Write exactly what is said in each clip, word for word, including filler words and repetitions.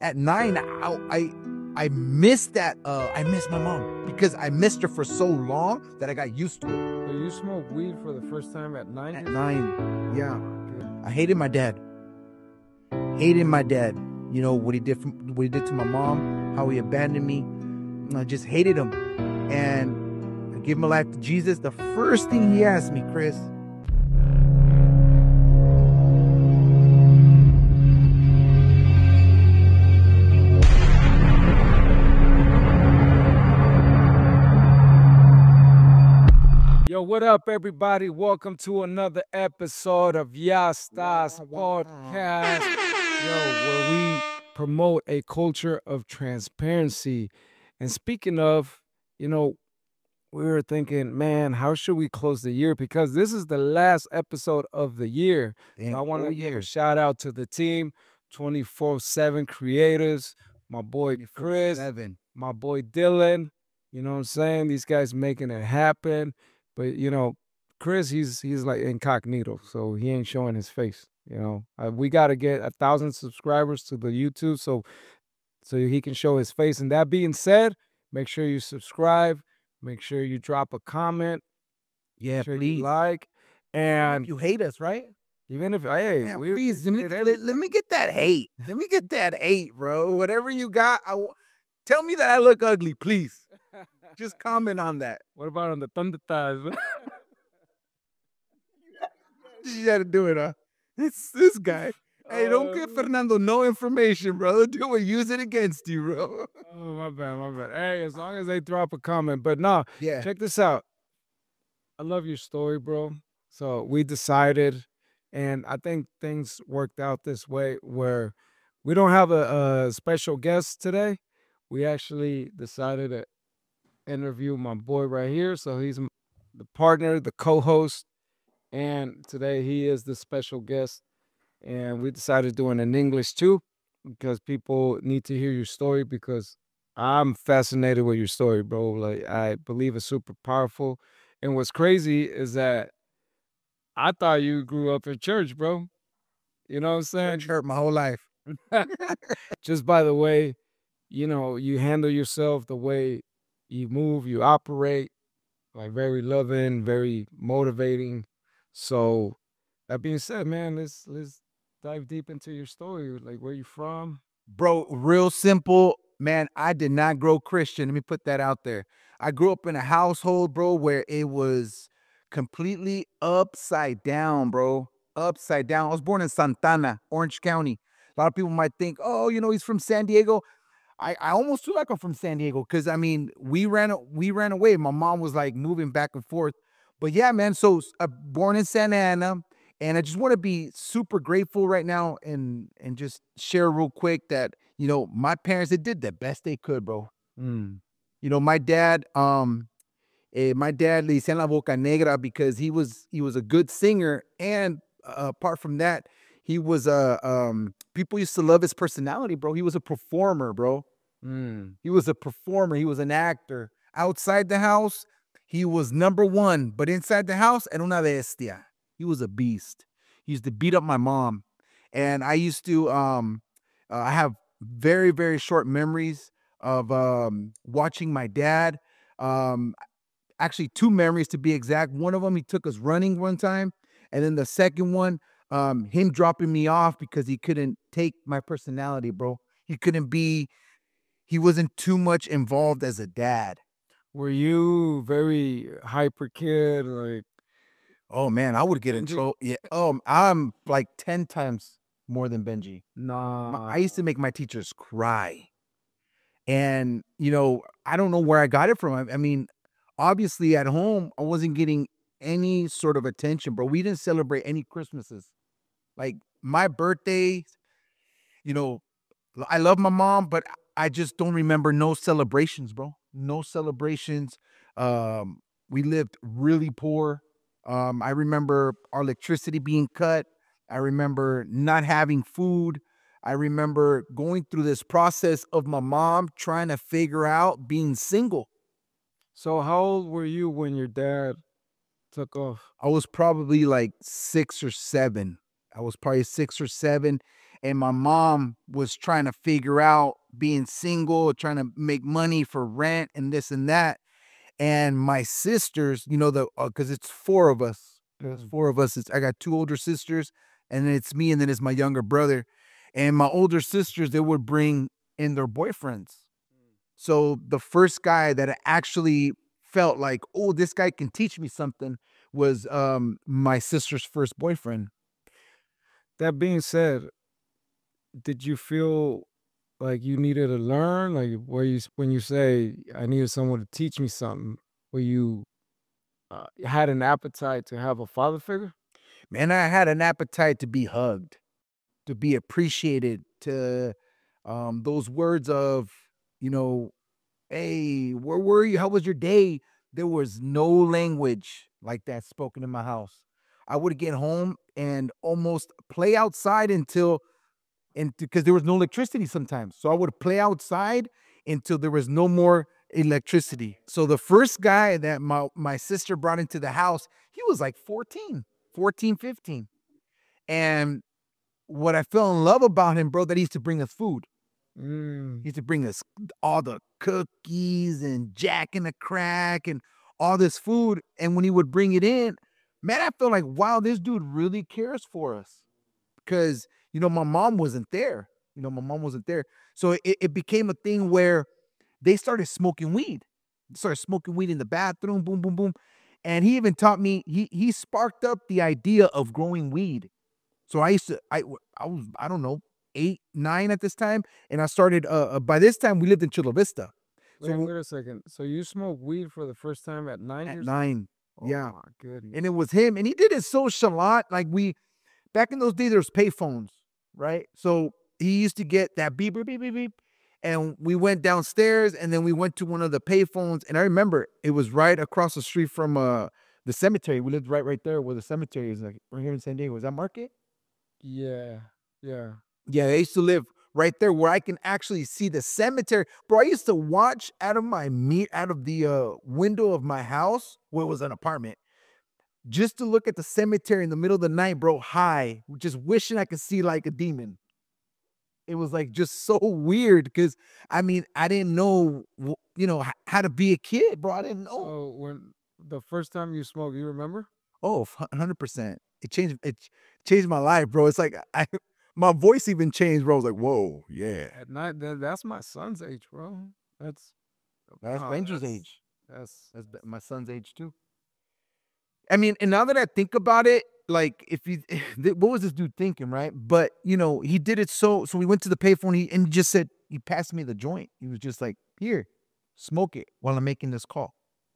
at nine, I I, I missed that. Uh, I missed my mom because I missed her for so long that I got used to it. So you smoked weed for the first time at nine? At nine, yeah. I hated my dad. Hated my dad. You know what he did. From, what he did to my mom. How he abandoned me. I just hated him. And I gave my life to Jesus. The first thing he asked me, Chris. Yo, what up, everybody? Welcome to another episode of Ya Estás Podcast. Yo, where we promote a culture of transparency. And speaking of, you know, we were thinking, man, how should we close the year? Because this is the last episode of the year. Damn, So I want to oh, give a yeah. shout out to the team, twenty-four seven creators, my boy Chris, Seven. my boy Dylan. You know what I'm saying? These guys making it happen. But, you know, Chris, he's he's like incognito, so he ain't showing his face. You know, uh, we got to get a thousand subscribers to the YouTube so so he can show his face. And that being said, make sure you subscribe. Make sure you drop a comment. Yeah, Sure please. you like. And You hate us, right? even if, hey, Man, we, please, let me, let, let me get that hate. Let me get that hate, bro. Whatever you got, I w- tell me that I look ugly, please. Just comment on that. what about on the Thunder Thighs? You gotta do it, huh? It's this guy. Hey, don't give Uh, Fernando no information, bro. Do it. Use it against you, bro. Oh, my bad, my bad. Hey, as long as they drop a comment. But no, Yeah. check this out. I love your story, bro. So we decided, and I think things worked out this way where we don't have a, a special guest today. We actually decided to interview my boy right here. So he's m- the partner, the co-host, and today he is the special guest. And we decided doing in English too, because people need to hear your story because I'm fascinated with your story, bro. Like I believe it's super powerful. And what's crazy is that I thought you grew up in church, bro. You know what I'm saying? Church hurt my whole life. Just by the way, you know, you handle yourself, the way you move, you operate, like very loving, very motivating. So that being said, man, let's let's dive deep into your story. Like where you from? Bro, real simple. Man, I did not grow Christian. Let me put that out there. I grew up in a household, bro, where it was completely upside down, bro. Upside down. I was born in Santana, Orange County. A lot of people might think, oh, you know, he's from San Diego. I, I almost feel like I'm from San Diego because I mean we ran we ran away. My mom was like moving back and forth, but yeah, man. So uh, born in Santa Ana, and I just want to be super grateful right now and and just share real quick that you know my parents they did the best they could, bro. Mm. You know my dad, um, eh, my dad le decían la boca negra because he was he was a good singer, and uh, apart from that, he was a um. People used to love his personality, bro. He was a performer, bro. Mm. He was a performer. He was an actor. Outside the house, he was number one. But inside the house, era una bestia. He was a beast. He used to beat up my mom. And I used to, um, uh, I have very, very short memories of um, watching my dad. Um, Actually, two memories to be exact. One of them, he took us running one time. And then the second one, um, him dropping me off because he couldn't take my personality, bro. He couldn't be he wasn't too much involved as a dad. Were you very hyper kid? Like Oh man, I would get in Benji? trouble. Yeah. Oh, I'm like ten times more than Benji. My, Nah. I used to make my teachers cry. And, you know, I don't know where I got it from. I, I mean, obviously at home, I wasn't getting any sort of attention, bro. We didn't celebrate any Christmases. Like my birthday, you know, I love my mom, but I just don't remember no celebrations, bro. No celebrations. Um, we lived really poor. Um, I remember our electricity being cut. I remember not having food. I remember going through this process of my mom trying to figure out being single. So how old were you when your dad took off? I was probably like six or seven. I was probably six or seven. and my mom was trying to figure out being single, trying to make money for rent and this and that. And my sisters, you know, the because it's four of us. There's Mm. four of us. It's I got two older sisters, and then it's me, and then it's my younger brother. And my older sisters, they would bring in their boyfriends. So the first guy that I actually felt like, oh, this guy can teach me something was um my sister's first boyfriend. That being said, did you feel like you needed to learn? Like, where you s- when you say I needed someone to teach me something, where you uh, had an appetite to have a father figure? Man, I had an appetite to be hugged, to be appreciated, to um those words of, you know, hey, where were you? How was your day? There was no language like that spoken in my house. I would get home and almost play outside until and because there was no electricity sometimes. So I would play outside until there was no more electricity. So the first guy that my my sister brought into the house, he was like fourteen, fourteen, fifteen. And what I fell in love about him, bro, that he used to bring us food. Mm. He used to bring us all the cookies and Jack and the Crack and all this food. And when he would bring it in, man, I felt like, wow, this dude really cares for us. Because, you know, my mom wasn't there. You know, my mom wasn't there. So it, it became a thing where they started smoking weed. They started smoking weed in the bathroom, boom, boom, boom. And he even taught me, he he sparked up the idea of growing weed. So I used to, I, w- I was, I don't know, eight, nine at this time, and I started. Uh, uh, by this time, we lived in Chula Vista. So Wait, w- wait a second. So you smoked weed for the first time at nine at years old? nine, Oh yeah, my goodness. and it was him, and he did it so chalant. Like we back in those days, there was payphones, right? So he used to get that beep, beep, beep, beep, beep, and we went downstairs, and then we went to one of the payphones, and I remember it was right across the street from uh the cemetery. We lived right, right there where the cemetery is, like right here in San Diego. Was that Market? Yeah, yeah. Yeah, I used to live right there where I can actually see the cemetery. Bro, I used to watch out of my meet out of the uh, window of my house, where it was an apartment, just to look at the cemetery in the middle of the night, bro, high, just wishing I could see like a demon. It was like just so weird because I mean, I didn't know, w- you know, h- how to be a kid, bro. I didn't know. So when the first time you smoked, you remember? Oh, one hundred percent. It changed it ch- changed my life, bro. It's like I my voice even changed, bro. I was like, whoa, yeah. At night, that, that's my son's age, bro. That's That's oh, Benji's that's age. that's That's b- my son's age too. I mean, and now that I think about it, like if you, th- what was this dude thinking, right? But you know, he did it so. So we went to the payphone, he, and he just said, he passed me the joint. He was just like, here, smoke it while I'm making this call.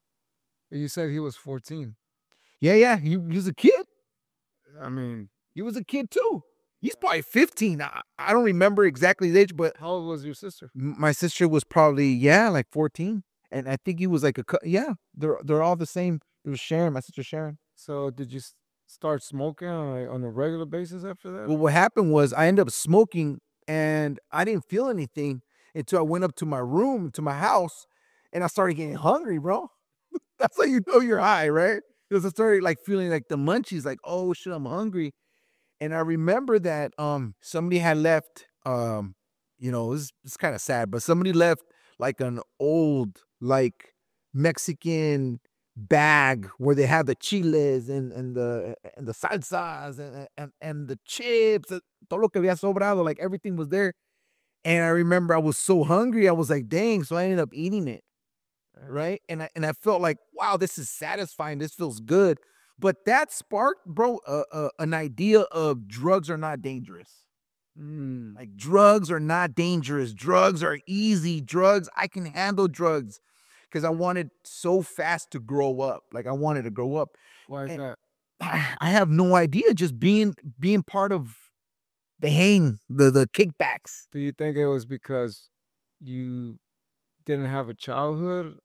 you said he was fourteen. Yeah, yeah. He, he was a kid. I mean, He was a kid too. He's probably fifteen. I, I don't remember exactly his age, but how old was your sister? m- my sister was probably yeah, like fourteen, and I think he was like a cou- yeah. They're they're all the same. It was Sharon, my sister Sharon. So did you s- start smoking on, like, on a regular basis after that? Well, what happened was I ended up smoking and I didn't feel anything until I went up to my room, to my house, and I started getting hungry, bro. That's how you know you're high, right? Because I started like feeling like the munchies, like, oh shit, I'm hungry. And I remember that um somebody had left um, you know, it's it's kind of sad, but somebody left like an old like Mexican bag where they have the chiles and and the and the salsas and and, and the chips, uh, todo lo que había sobrado, like everything was there. And I remember I was so hungry, I was like, dang, so I ended up eating it, right? And I and I felt like, wow, this is satisfying. This feels good. But that sparked, bro, uh, uh, an idea of drugs are not dangerous. Mm. Like drugs are not dangerous. Drugs are easy. Drugs, I can handle drugs because I wanted so fast to grow up. Like I wanted to grow up. Why is And that? I have no idea. Just being being part of the hang, the the kickbacks. Do you think it was because you didn't have a childhood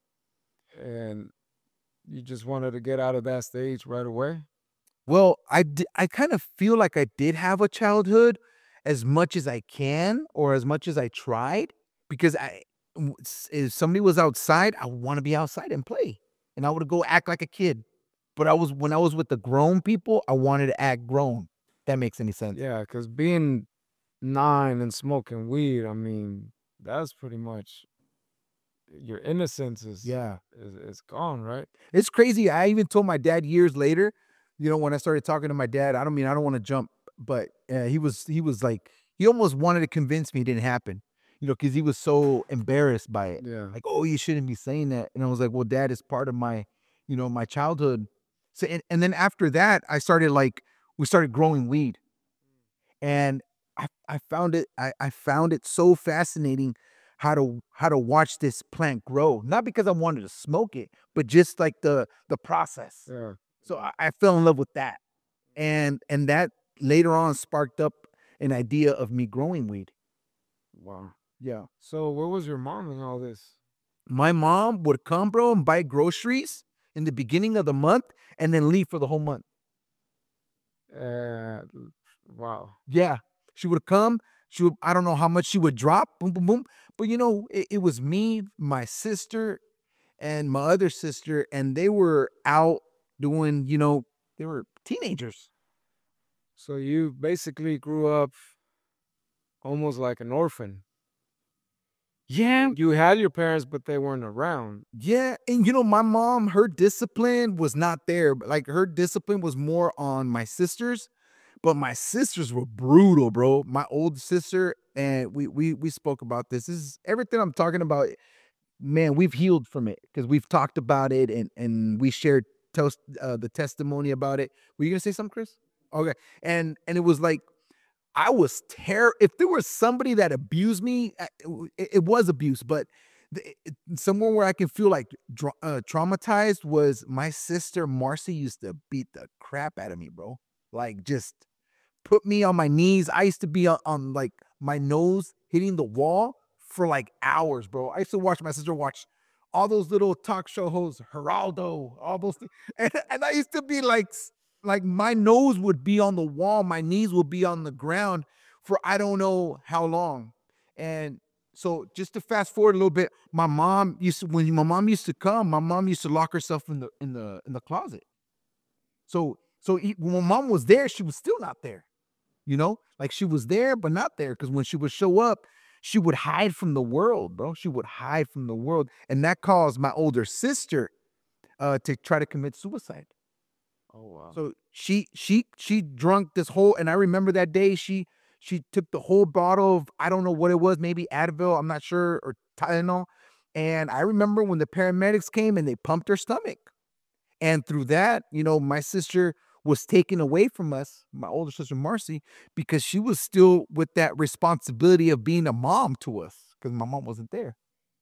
and you just wanted to get out of that stage right away? Well, I d- I kind of feel like I did have a childhood as much as I can or as much as I tried because I w- s- if somebody was outside, I want to be outside and play. And I would go act like a kid. But I was when I was with the grown people, I wanted to act grown. That makes any sense. Yeah, because being nine and smoking weed, I mean, that's pretty much your innocence is Yeah. is, is gone, right? It's crazy. I even told my dad years later, you know, when I started talking to my dad, I don't mean I don't want to jump, but uh, he was he was like he almost wanted to convince me it didn't happen, you know, because he was so embarrassed by it. Yeah. Like, oh, you shouldn't be saying that. And I was like, well, dad, is part of my, you know, my childhood. So and, and then after that, I started like we started growing weed. And I I found it I I found it so fascinating how to how to watch this plant grow. Not because I wanted to smoke it, but just like the the process. Yeah. So I, I fell in love with that. And and that later on sparked up an idea of me growing weed. Wow. Yeah. So where was your mom in all this? My mom would come, bro, and buy groceries in the beginning of the month and then leave for the whole month. Uh, wow. Yeah. She would come. She would, I don't know how much she would drop. Boom, boom, boom. But you know, it, it was me, my sister, and my other sister, and they were out doing, you know, they were teenagers. So you basically grew up almost like an orphan. Yeah. You had your parents, but they weren't around. Yeah. And you know, my mom, her discipline was not there. But like her discipline was more on my sisters. But my sisters were brutal, bro. My old sister, and we we we spoke about this. This is everything I'm talking about. Man, we've healed from it because we've talked about it and and we shared toast uh, the testimony about it. Were you gonna say something, Chris? Okay, and and it was like I was terror. If there was somebody that abused me, uh, it, it was abuse, but the, it, somewhere where I can feel like dra- uh, traumatized was my sister Marcy used to beat the crap out of me, bro. Like just put me on my knees. I used to be on, on like my nose hitting the wall for like hours, bro. I used to watch my sister watch all those little talk show hosts, Geraldo, all those things. And, and I used to be like, like my nose would be on the wall, my knees would be on the ground for I don't know how long. And so just to fast forward a little bit, my mom used to when my mom used to come, my mom used to lock herself in the in the in the closet. So so e- when my mom was there, she was still not there. You know, like she was there, but not there. Cause when she would show up, she would hide from the world, bro. She would hide from the world. And that caused my older sister uh, to try to commit suicide. Oh wow. So she she she drunk this whole and I remember that day she she took the whole bottle of I don't know what it was, maybe Advil, I'm not sure, or Tylenol. And I remember when the paramedics came and they pumped her stomach. And through that, you know, my sister was taken away from us, my older sister Marcy, because she was still with that responsibility of being a mom to us because my mom wasn't there.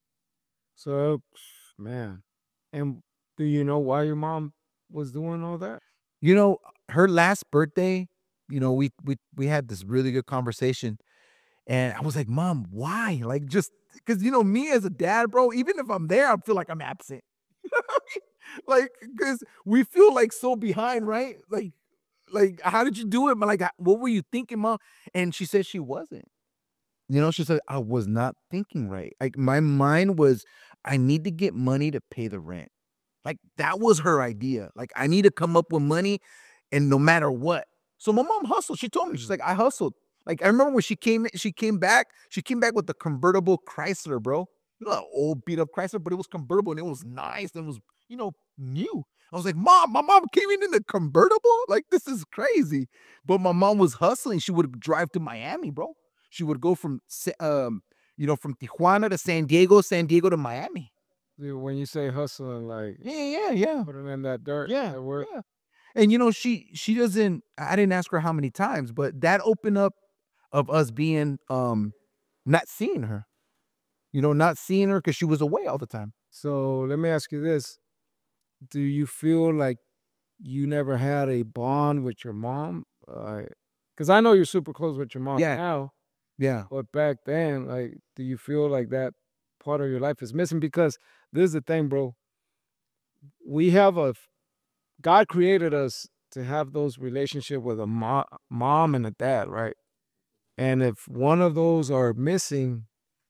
So, man, and do you know why your mom was doing all that? You know, her last birthday, you know, we we we had this really good conversation, and I was like, "Mom, why?" Like, just because you know me as a dad, bro. Even if I'm there, I feel like I'm absent. Like, because we feel like so behind, right? Like, like, how did you do it? But like, what were you thinking, mom? And she said she wasn't. You know, she said, I was not thinking right. Like, my mind was, I need to get money to pay the rent. Like, that was her idea. Like, I need to come up with money and no matter what. So my mom hustled. She told me, she's Mhm. like, I hustled. Like, I remember when she came, she came back, she came back with the convertible Chrysler, bro. You know, that old beat up Chrysler, but it was convertible and it was nice and it was, you know, new. I was like, Mom, my mom came in in the convertible? Like, this is crazy. But my mom was hustling. She would drive to Miami, bro. She would go from, Sa- um, you know, from Tijuana to San Diego, San Diego to Miami. See, when you say hustling, like Yeah, yeah, yeah, putting in that dirt, yeah, that work. yeah. And you know, she she doesn't. I didn't ask her how many times, but that opened up of us being um not seeing her. You know, not seeing her because she was away all the time. So let me ask you this: do you feel like you never had a bond with your mom? Because I know you're super close with your mom Yeah, now, yeah, but back then, like, do you feel like that part of your life is missing? Because this is the thing, bro. We have a God created us to have those relationship with a mo- mom and a dad, right? And if one of those are missing,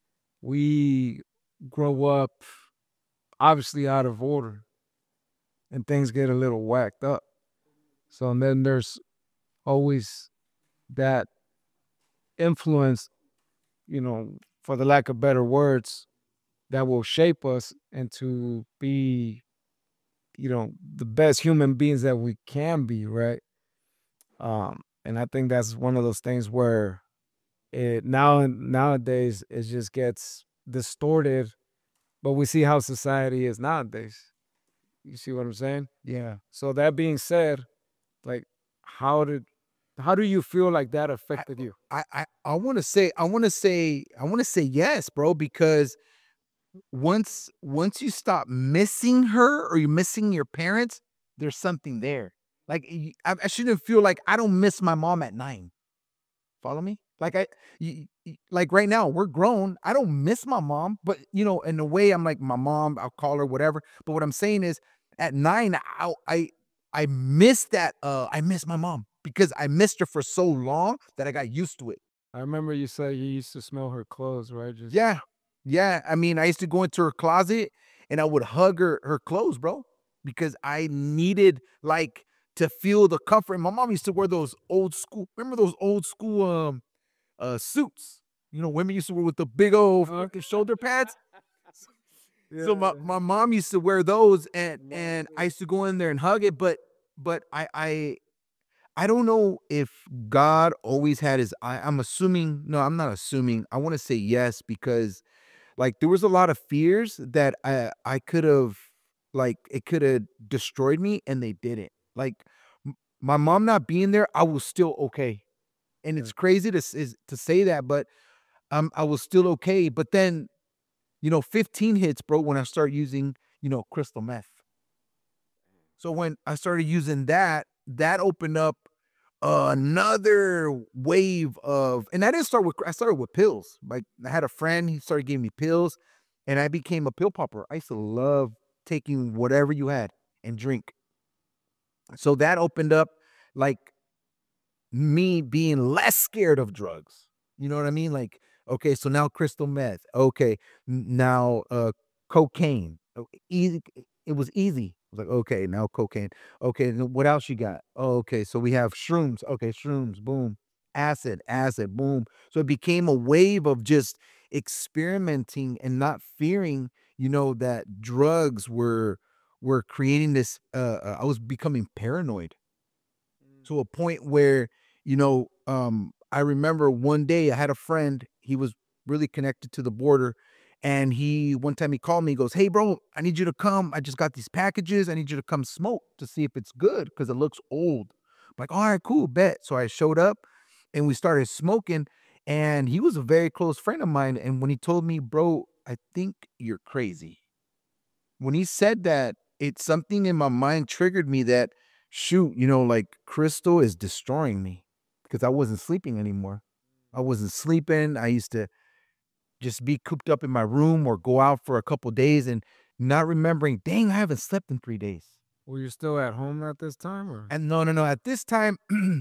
we grow up obviously out of order and things get a little whacked up. So and then there's always that influence, you know, for the lack of better words, that will shape us into be, you know, the best human beings that we can be, right? Um, and I think that's one of those things where it now nowadays it just gets distorted, but we see how society is nowadays. You see what I'm saying? Yeah. So that being said, like how did how do you feel like that I affected you? I I, I want to say I want to say I want to say yes, bro, because once once you stop missing her or you're missing your parents, there's something there. Like y- I, I shouldn't feel like I don't miss my mom at nine. Follow me? Like I, y- y- like right now we're grown. I don't miss my mom, but you know, in a way, I'm like my mom. I'll call her whatever. But what I'm saying is, at nine, I I I miss that. Uh, I miss my mom because I missed her for so long that I got used to it. I remember you said you used to smell her clothes, right? Just Yeah. Yeah. I mean, I used to go into her closet and I would hug her her clothes, bro, because I needed like to feel the comfort. My mom used to wear those old school, remember those old school um uh suits. You know, women used to wear with the big old uh, fucking shoulder pads. So my, yeah. my mom used to wear those and Mine and I too. used to go in there and hug it, but but I I I don't know if God always had his eye. I'm assuming, no, I'm not assuming. I want to say yes because like there was a lot of fears that I I could have like it could have destroyed me and they didn't. Like m- my mom not being there, I was still okay. And Yeah. it's crazy to s- is, to say that, but um I was still okay. But then, you know, fifteen hits, bro, when I started using, you know, crystal meth. So when I started using that, that opened up another wave of, and I didn't start with, I started with pills. Like I had a friend, he started giving me pills, and I became a pill popper. I used to love taking whatever you had and drink. So that opened up like me being less scared of drugs. You know what I mean? Like, okay, so now crystal meth. Okay, n- now uh cocaine. Oh, easy. It was easy. I was like, okay, now cocaine. Okay, then what else you got? Oh, okay, so we have shrooms. Okay, shrooms. Boom. Acid, acid. Boom. So it became a wave of just experimenting and not fearing. You know that drugs were were creating this. Uh, uh, I was becoming paranoid to a point where, you know, um, I remember one day I had a friend, he was really connected to the border. And he, one time he called me, he goes, "Hey, bro, I need you to come. I just got these packages. I need you to come smoke to see if it's good because it looks old." I'm like, "All right, cool, bet." So I showed up and we started smoking. And he was a very close friend of mine. And when he told me, "Bro, I think you're crazy." When he said that, it's something in my mind triggered me that, shoot, you know, like crystal is destroying me because I wasn't sleeping anymore. I wasn't sleeping. I used to just be cooped up in my room or go out for a couple days and not remembering, dang, I haven't slept in three days. Were you still at home at this time or? And no, no, no. At this time,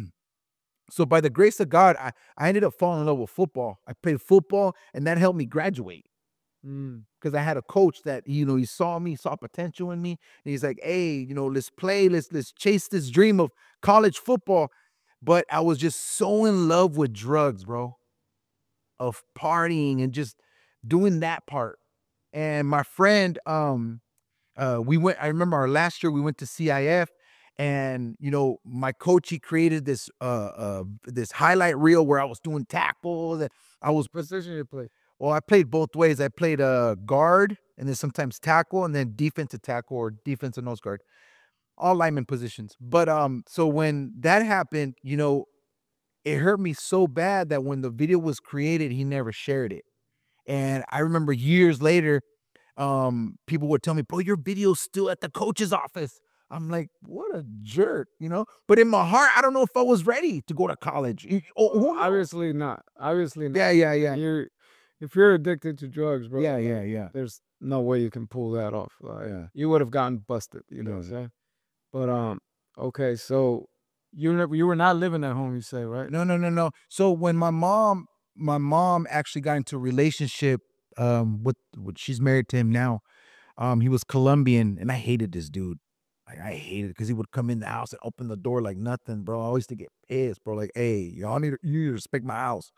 so by the grace of God, I, I ended up falling in love with football. I played football and that helped me graduate. Mm. Because I had a coach that, you know, he saw me, saw potential in me, and he's like, "Hey, you know, let's play, let's let's chase this dream of college football." But I was just so in love with drugs, bro, of partying and just doing that part. And my friend, um, uh, we went. I remember our last year we went to C I F, and you know, my coach he created this uh uh this highlight reel where I was doing tackles and I was Position you play. well, I played both ways. I played uh, guard and then sometimes tackle and then defensive tackle or defensive nose guard, all lineman positions. But um, so when that happened, you know, it hurt me so bad that when the video was created, he never shared it. And I remember years later, um, people would tell me, "Bro, your video's still at the coach's office." I'm like, "What a jerk," you know. But in my heart, I don't know if I was ready to go to college. Y- Oh, Well, who knows? obviously not. Obviously not. Yeah, yeah, yeah, You're if you're addicted to drugs, bro, yeah, yeah, like yeah, there's no way you can pull that off. Like yeah, you would have gotten busted, you know what I'm yeah. saying? But um, okay, so you never you were not living at home, you say, right? No, no, no, no. So when my mom my mom actually got into a relationship, um, with with she's married to him now. Um, he was Colombian, and I hated this dude. Like, I hated it because he would come in the house and open the door like nothing, bro. I always to get pissed, bro. Like, "Hey, y'all need to you need to respect my house."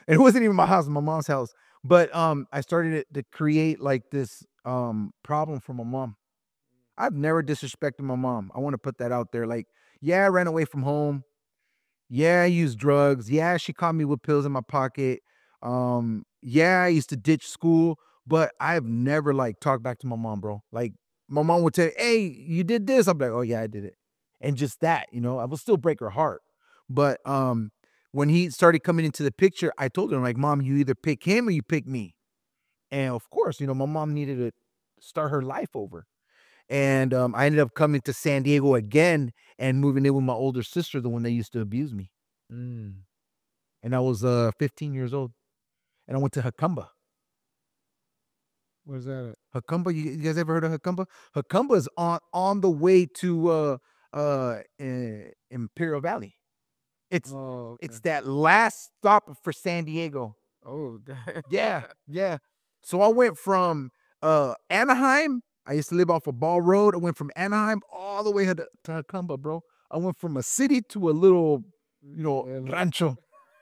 And it wasn't even my house, my mom's house. But um, I started to, to create like this um problem for my mom. I've never disrespected my mom. I want to put that out there. Like, yeah, I ran away from home. Yeah, I used drugs. Yeah, she caught me with pills in my pocket. Um, yeah, I used to ditch school, but I've never like talked back to my mom, bro. Like my mom would say, "Hey, you did this." I'm like, "Oh yeah, I did it." And just that, you know, I will still break her heart. But um when he started coming into the picture, I told her, I'm like, "Mom, you either pick him or you pick me." And of course, you know, my mom needed to start her life over. And um, I ended up coming to San Diego again and moving in with my older sister, the one that used to abuse me. Mm. And I was uh fifteen years old, and I went to Jacumba. Where's that at? Jacumba, you, you guys ever heard of Jacumba? Jacumba is on on the way to uh uh eh, Imperial Valley. It's Oh, it's okay. that last stop for San Diego. Oh, that Yeah, yeah. So I went from uh Anaheim. I used to live off of Ball Road. I went from Anaheim all the way to, to Jacumba, bro. I went from a city to a little, you know, el rancho.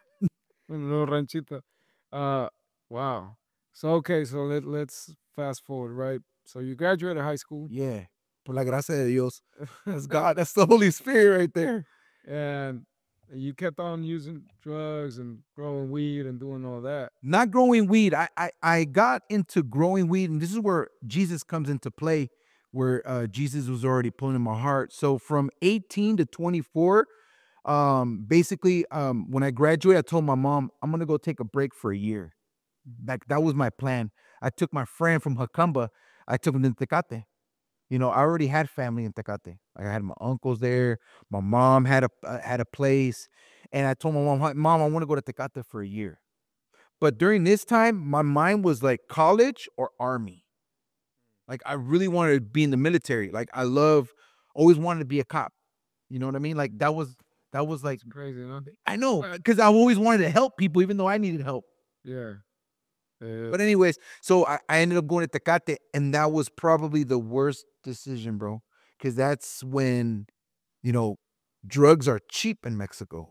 un little ranchito. Uh, wow. So, okay, so let let's fast forward, right? So you graduated high school, Yeah. Por la gracia de Dios. That's God. That's the Holy Spirit right there. and you kept on using drugs and growing weed and doing all that. Not growing weed. I, I I got into growing weed, and this is where Jesus comes into play, where uh, Jesus was already pulling in my heart. So from eighteen to twenty-four, um, basically, um, when I graduated, I told my mom I'm gonna go take a break for a year. Like that was my plan. I took my friend from Jacumba. I took him to Tecate. You know, I already had family in Tecate. Like I had my uncles there. My mom had a uh, had a place, and I told my mom, "Hey, Mom, I want to go to Tecate for a year." But during this time, my mind was like college or army. Like I really wanted to be in the military. Like I love, always wanted to be a cop. You know what I mean? Like that was that was like It's crazy, huh? I know because I always wanted to help people, even though I needed help. Yeah. Yeah. But anyways, so I, I ended up going to Tecate, and that was probably the worst decision, bro. Because that's when you know drugs are cheap in Mexico,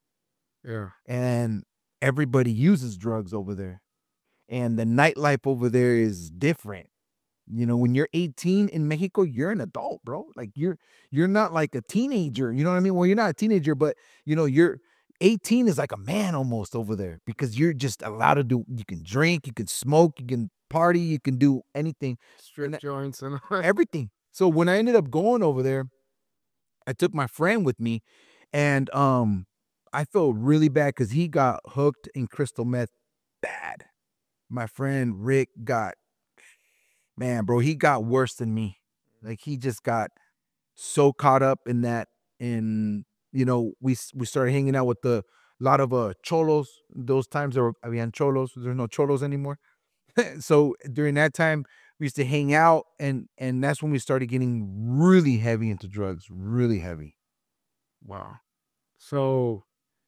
Yeah. and everybody uses drugs over there, and the nightlife over there is different. You know, when you're eighteen in Mexico, you're an adult, bro. Like you're you're not like a teenager. You know what I mean? Well, you're not a teenager, but you know, you're eighteen is like a man almost over there because you're just allowed to do you can drink, you can smoke, you can party, you can do anything. And Strip that- joints and all that. everything. So when I ended up going over there, I took my friend with me, and um I felt really bad because he got hooked in crystal meth bad. My friend Rick got man, bro, he got worse than me. Like he just got so caught up in that, and you know, we s- we started hanging out with the lot of uh cholos. Those times there were habían cholos. There's no cholos anymore. So during that time, we used to hang out, and and that's when we started getting really heavy into drugs, really heavy. Wow. So,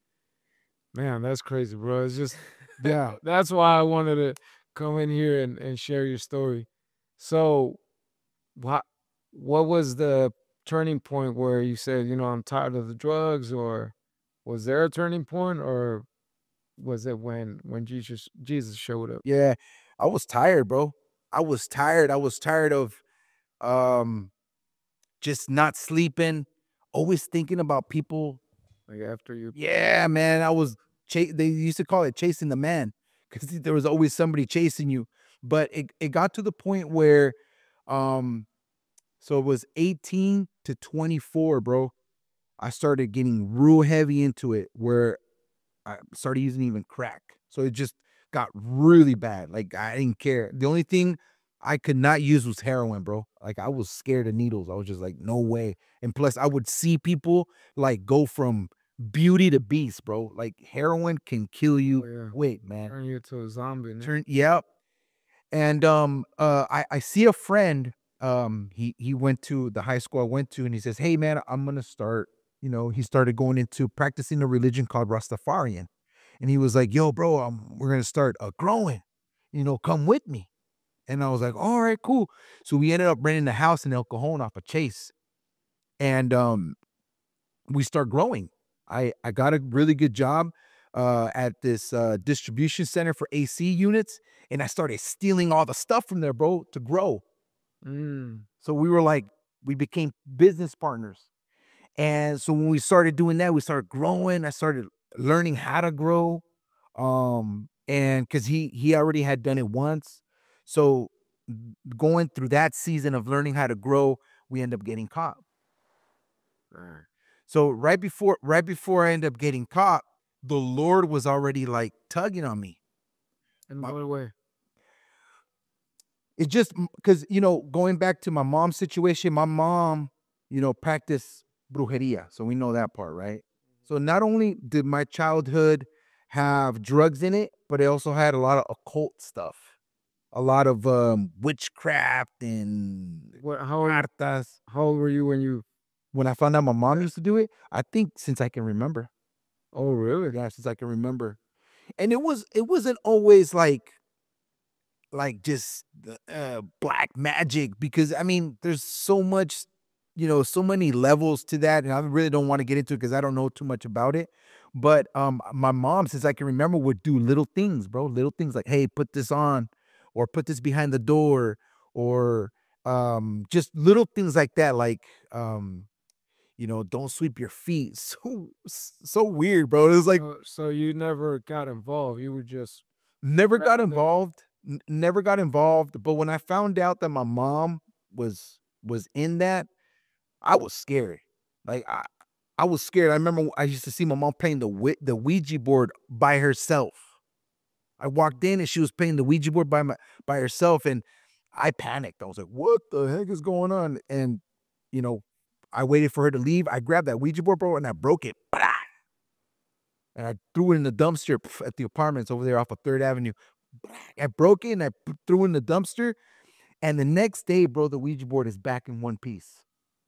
man, that's crazy, bro. It's just yeah, that's why I wanted to come in here and, and share your story. So, what what was the turning point where you said, you know, I'm tired of the drugs, or was there a turning point, or was it when when Jesus Jesus showed up? Yeah, I was tired, bro. I was tired. I was tired of um just not sleeping, always thinking about people. Like after you Yeah, man, I was cha they used to call it chasing the man because there was always somebody chasing you. But it it got to the point where, um, so it was eighteen to twenty-four, bro. I started getting real heavy into it where I started using even crack. So it just got really bad. Like I didn't care. The only thing I could not use was heroin, bro. Like I was scared of needles. I was just like, no way. And plus, I would see people like go from beauty to beast, bro. Like heroin can kill oh you yeah, quick, man. turn you into a zombie, man. Turn, yep. And um, uh, I I see a friend. Um, he he went to the high school I went to, and he says, "Hey, man, I'm gonna start." You know, he started going into practicing a religion called Rastafarian, and he was like, "Yo, bro, um, we're gonna start uh, growing. You know, come with me." And I was like, "All right, cool." So we ended up renting a house in El Cajon off of Chase, and um, we start growing. I I got a really good job. uh, at this uh, distribution center for A C units, and I started stealing all the stuff from there, bro, to grow. Mm. So we were like, we became business partners. And so when we started doing that, we started growing. I started learning how to grow. Um, and because he he already had done it once. So going through that season of learning how to grow, we end up getting caught. Right. So right before right before I end up getting caught, the Lord was already like tugging on me. In My, what way? it just because you know, going back to my mom's situation, my mom, you know, practiced brujeria, so we know that part, right? So not only did my childhood have drugs in it, but it also had a lot of occult stuff, a lot of um, witchcraft and What? How old? cartas. How old were you when you? When I found out my mom used to do it, I think since I can remember, Oh, really? yeah, since I can remember, and it was it wasn't always like like just uh, black magic because I mean, there's so much, you know, so many levels to that, and I really don't want to get into it because I don't know too much about it. But um, my mom, since I can remember, would do little things, bro, little things like, "Hey, put this on," or "Put this behind the door," or um, just little things like that, like um, you know, "Don't sweep your feet." So so weird, bro. It was like So, so you never got involved. You were just never got around it. involved, n never got involved, but when I found out that my mom was was in that, I was scared. Like, I I was scared. I remember I used to see my mom playing the Ouija the Ouija board by herself. I walked in and she was playing the Ouija board by my by herself, and I panicked. I was like, "What the heck is going on?" And, you know, I waited for her to leave. I grabbed that Ouija board, bro, and I broke it. And I threw it in the dumpster pf, at the apartments over there off of third Avenue. I broke it and I p- threw it in the dumpster. And the next day, bro, the Ouija board is back in one piece.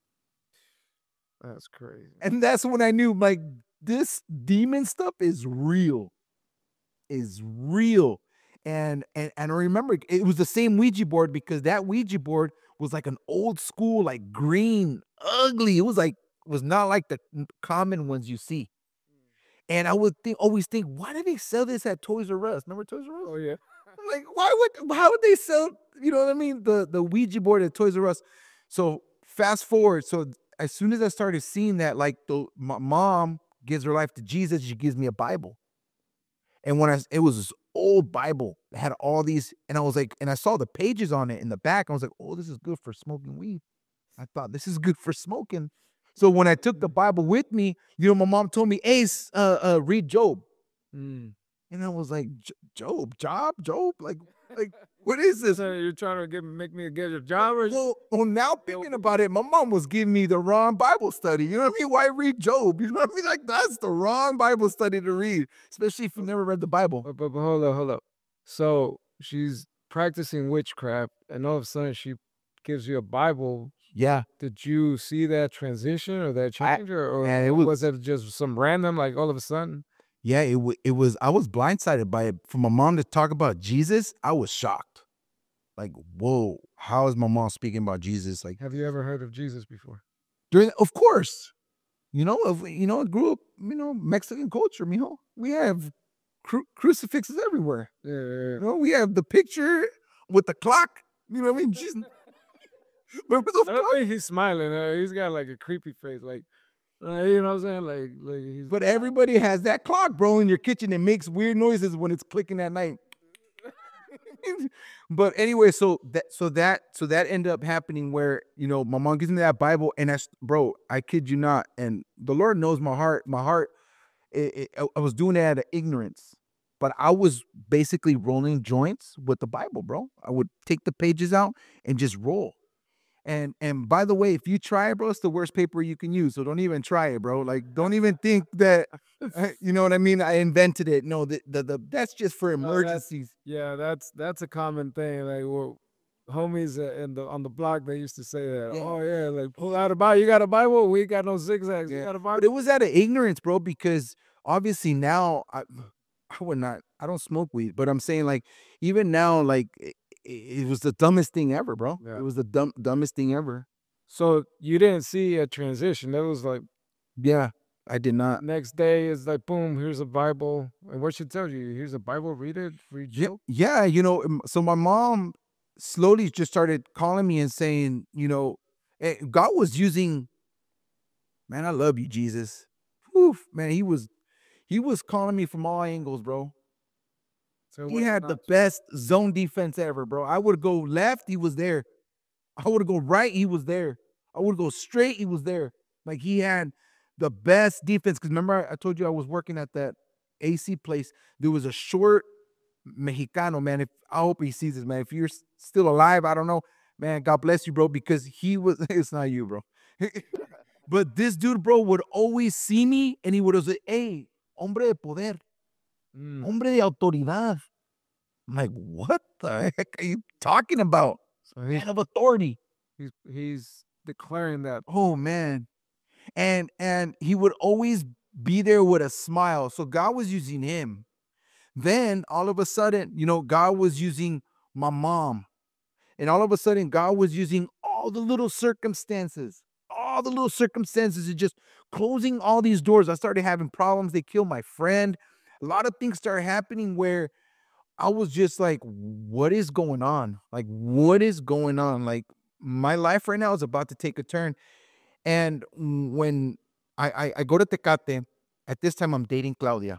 That's crazy. And that's when I knew, like, this demon stuff is real, is real. And and and I remember it was the same Ouija board because that Ouija board was like an old school, like green, ugly. It was like was not like the n- common ones you see. And I would think always think, why do they sell this at Toys R Us? Remember Toys R Us? Oh yeah. I'm like, why would how would they sell, you know what I mean? The the Ouija board at Toys R Us. So fast forward. So as soon as I started seeing that, like the my mom gives her life to Jesus, she gives me a Bible. And when I it was this old Bible, it had all these, and I was like, and I saw the pages on it in the back. I was like, oh, this is good for smoking weed. I thought this is good for smoking. So when I took the Bible with me, you know, my mom told me, "Hey, s- uh, uh, read Job," Mm. and I was like, "J- "Job, Job, Job, like, like, what is this?" So you're trying to get make me get a job or? Well, well, now thinking about it, my mom was giving me the wrong Bible study. You know what I mean? Why read Job? You know what I mean? Like that's the wrong Bible study to read, especially if you never read the Bible. But, but, but hold up, hold up. So she's practicing witchcraft, and all of a sudden she gives you a Bible. Yeah, Did you see that transition or that I change, or, or and it was was it just some random, like all of a sudden? yeah, it wa it was. I was blindsided by it. For my mom to talk about Jesus, I was shocked. Like, whoa, how is my mom speaking about Jesus? Like Have you ever heard of Jesus before? during, of course, you know, of you know, I grew up, you know, Mexican culture, mijo. We have cru- crucifixes everywhere. Yeah, yeah, You know, we have the picture with the clock. You know what I mean? Jesus, remember the I don't clock? think he's smiling. Uh, he's got like a creepy face, like uh, you know what I'm saying, like like he's. But everybody has that clock, bro, in your kitchen. It makes weird noises when it's clicking at night. But anyway, so that so that so that ended up happening where you know my mom gives me that Bible, and that's bro, I kid you not, and the Lord knows my heart. My heart, it, it, I I was doing it out of ignorance, but I was basically rolling joints with the Bible, bro. I would take the pages out and just roll. And and by the way, if you try it, bro, it's the worst paper you can use. So don't even try it, bro. Like, don't even think that, uh, you know what I mean? I invented it. No, the the, the that's just for No, that's emergencies. yeah, that's that's a common thing. Like, well, homies uh, in the on the block, they used to say that. Yeah. Oh yeah, like pull out a Bible. You got a Bible? We ain't got no zigzags. You Yeah. got a But Bible? it was out of ignorance, bro, because obviously now I I would not I don't smoke weed, but I'm saying like even now, like it, it was the dumbest thing ever, bro. It Yeah. was the dumb dumbest thing ever. So you didn't see a transition. That was like Yeah. I did not. Next day is like, boom, here's a Bible. And what she tells you? Here's a Bible, read it, read Yeah, joke. yeah, you know, um, so my mom slowly just started calling me and saying, you know, eh, God was using, man, I love you, Jesus. Whew, man, he was he was calling me from all angles, bro. So He what's had the not best zone defense ever, bro. I would go left, he was there. I would go right, he was there. I would go straight, he was there. Like he had the best defense. Cause remember, I I told you I was working at that A C place. There was a short Mexicano, man. If I hope he sees this, man. If you're s- still alive, I don't know, man. God bless you, bro, because he was. It's not you, bro. But this dude, bro, would always see me, and he would say, "Hey, hombre de poder, mm, hombre de autoridad." I'm like, "What the heck are you talking about? so he's Man of authority." he's he's declaring that. Oh man, and and he would always be there with a smile. So God was using him. Then all of a sudden, you know, God was using my mom. And all of a sudden, God was using all the little circumstances, all the little circumstances, and just closing all these doors. I started having problems. They killed my friend. A lot of things started happening where I was just like, what is going on? Like, what is going on? Like, my life right now is about to take a turn. And when I, I, I go to Tecate, at this time I'm dating Claudia.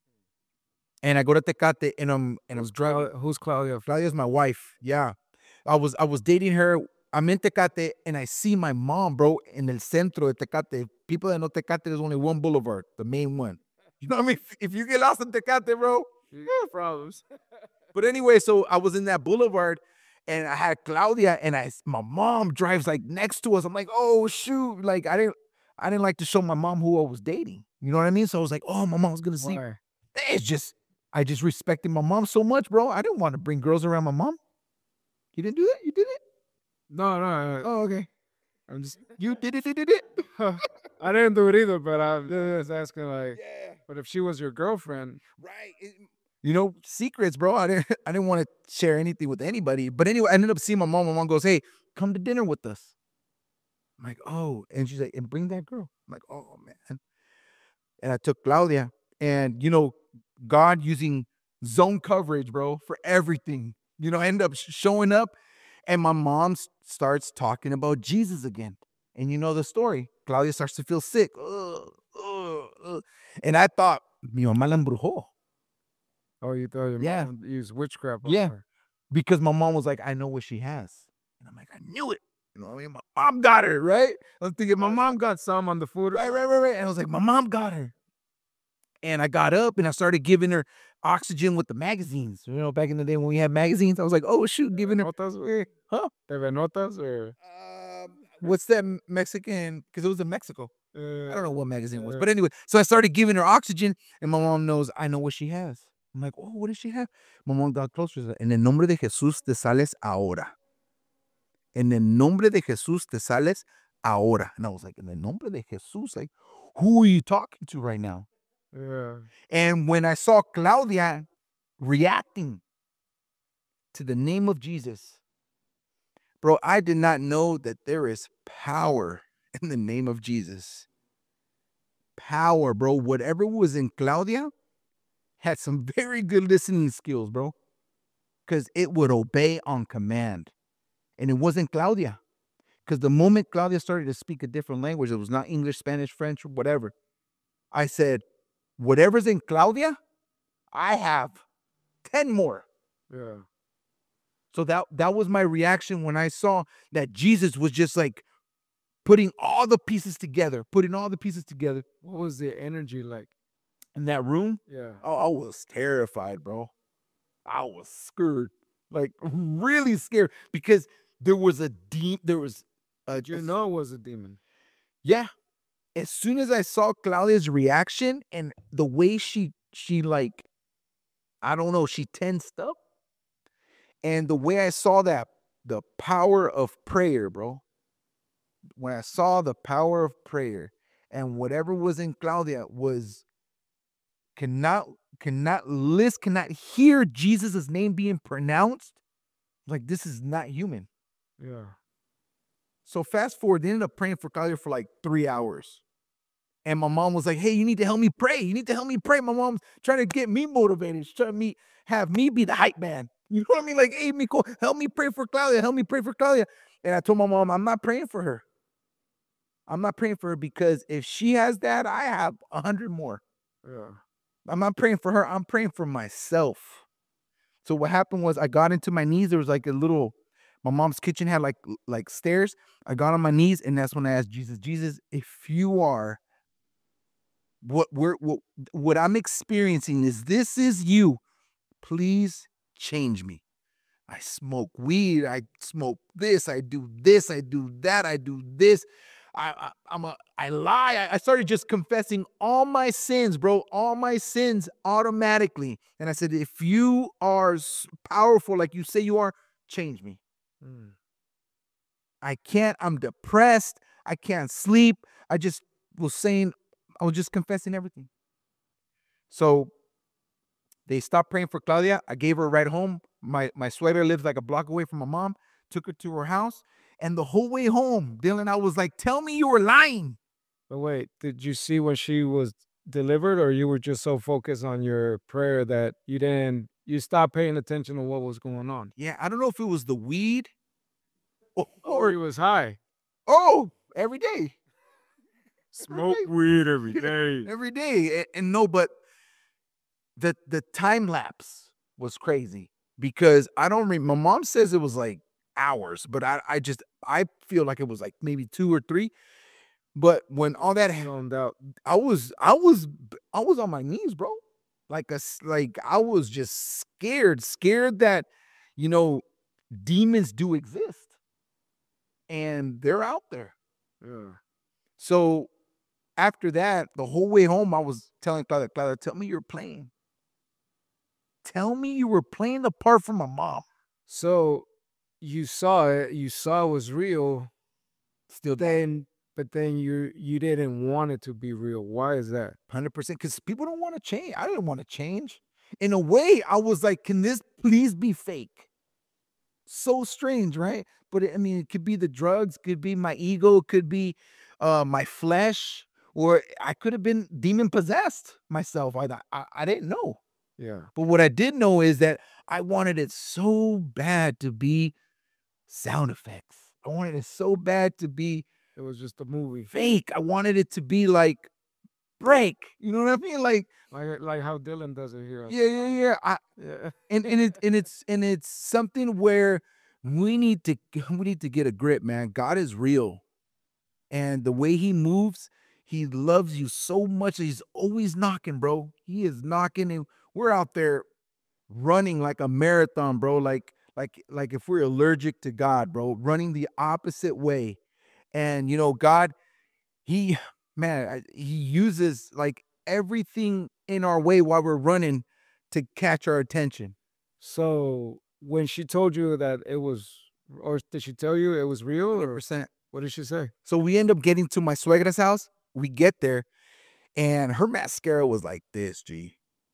And I go to Tecate and I'm and I'm Who's driving. Clau- who's Claudia? Claudia's my wife. Yeah. I was I was dating her. I'm in Tecate and I see my mom, bro, in el centro de Tecate. People that know Tecate, there's only one boulevard, the main one. You know what I mean? If, if you get lost in Tecate, bro. You got problems. But anyway, so I was in that boulevard and I had Claudia and I s- my mom drives like next to us. I'm like, oh shoot. Like I didn't I didn't like to show my mom who I was dating. You know what I mean? So I was like, oh, my mom's gonna see. Why? It's just I just respected my mom so much, bro. I didn't want to bring girls around my mom. You didn't do that? You did it? No, no. Oh, okay. I'm just. You did it, did it, did it. I didn't do it either, but I'm just asking like, Yeah, but if she was your girlfriend, right. It- you know, secrets, bro. I didn't I didn't want to share anything with anybody. But anyway, I ended up seeing my mom. My mom goes, hey, come to dinner with us. I'm like, oh, and she's like, and bring that girl. I'm like, oh man. And I took Claudia, and you know, God using zone coverage, bro, for everything. You know, I end up sh- showing up, and my mom s- starts talking about Jesus again. And you know the story. Claudia starts to feel sick. Ugh, ugh, ugh. And I thought, mi mamá la embrujó. oh, you thought your Yeah, mom used witchcraft on yeah. her. Because my mom was like, I know what she has. And I'm like, I knew it. You know what I mean? My mom got her, right? I was thinking, my mom got some on the food. right, right, right, right. And I was like, my mom got her. And I got up and I started giving her oxygen with the magazines. You know, back in the day when we had magazines, I was like, oh shoot, giving her, Notas, güey. huh? Te ve notas or Um, what's that M- Mexican? Because it was in Mexico. I uh, don't know what magazine it was, uh, but anyway, so I started giving her oxygen, and my mom knows I know what she has. I'm like, oh, what does she have? My mom got closer. She's like, en el nombre de Jesús te sales ahora. En el nombre de Jesús te sales ahora. And I was like, in the nombre de Jesús, like, who are you talking to right now? yeah. And when I saw Claudia reacting to the name of Jesus, bro, I did not know that there is power in the name of Jesus. Power, bro. Whatever was in Claudia had some very good listening skills, bro, because it would obey on command. And it wasn't Claudia, because the moment Claudia started to speak a different language, it was not English, Spanish, French, or whatever, I said, whatever's in Claudia, I have ten more. Yeah. So that that was my reaction when I saw that Jesus was just like putting all the pieces together, putting all the pieces together What was the energy like? in that room. Yeah. Oh, I was terrified, bro. I was scared, like really scared, because there was a deep, there was a, Did you a- know it was a demon? yeah. As soon as I saw Claudia's reaction and the way she she like, I don't know, she tensed up, and the way I saw that the power of prayer, bro. When I saw the power of prayer and whatever was in Claudia was cannot cannot list, cannot hear Jesus' name being pronounced, like this is not human. Yeah. So fast forward, they ended up praying for Claudia for like three hours. And my mom was like, hey, you need to help me pray. You need to help me pray. My mom's trying to get me motivated. She's trying to me, have me be the hype man. You know what I mean? Like, hey, Miko, help me pray for Claudia. Help me pray for Claudia. And I told my mom, I'm not praying for her. I'm not praying for her because if she has that, I have a hundred more. Yeah. I'm not praying for her. I'm praying for myself. So what happened was I got into my knees. There was like a little, my mom's kitchen had like like stairs. I got on my knees, and that's when I asked Jesus, Jesus, if you are what we're what, what I'm experiencing is this is you, please change me. I smoke weed. I smoke this. I do this. I do that. I do this. I, I I'm a I lie. I, I started just confessing all my sins, bro. All my sins automatically. And I said, if you are s- powerful like you say you are, change me. Mm. I can't. I'm depressed. I can't sleep. I just was saying, I was just confessing everything. So they stopped praying for Claudia. I gave her a ride home. My my suegra lives like a block away from my mom. Took her to her house. And the whole way home, Dylan, I was like, tell me you were lying. But wait, did you see when she was delivered, or you were just so focused on your prayer that you didn't you stopped paying attention to what was going on? Yeah, I don't know if it was the weed or, Or or you was high. oh, every day. Smoke weed every day. day. Every day. And, and no, but the the time lapse was crazy because I don't remember. My mom says it was like hours, but I, I just I feel like it was like maybe two or three. But when all that happened, Zoned out. I was I was I was on my knees, bro. Like a s- like I was just scared, scared that you know demons do exist and they're out there. Yeah. So after that, the whole way home, I was telling Claudia, Claudia, tell me you're playing. Tell me you were playing the part for my mom. So you saw it, you saw it was real, Still then but then you you didn't want it to be real. Why is that? one hundred percent because people don't want to change. I didn't want to change. In a way, I was like, can this please be fake? So strange, right? But it, I mean, it could be the drugs, could be my ego, could be uh, my flesh, or I could have been demon possessed myself. I, I I didn't know. Yeah. But what I did know is that I wanted it so bad to be sound effects. I wanted it so bad to be It was just a movie. fake. I wanted it to be like break. You know what I mean? Like, Like like how Dylan does it here. yeah, yeah, yeah. I, Yeah. and and it and it's and it's something where we need to we need to get a grip, man. God is real, and the way He moves, He loves you so much. He's always knocking, bro. He is knocking, and we're out there running like a marathon, bro. Like like like if we're allergic to God, bro, running the opposite way. And you know, God, He man, I- He uses like everything in our way while we're running to catch our attention. So when she told you that it was, or did she tell you it was real, or one hundred percent. what did she say? So we end up getting to my suegra's house. We get there, and her mascara was like this, G.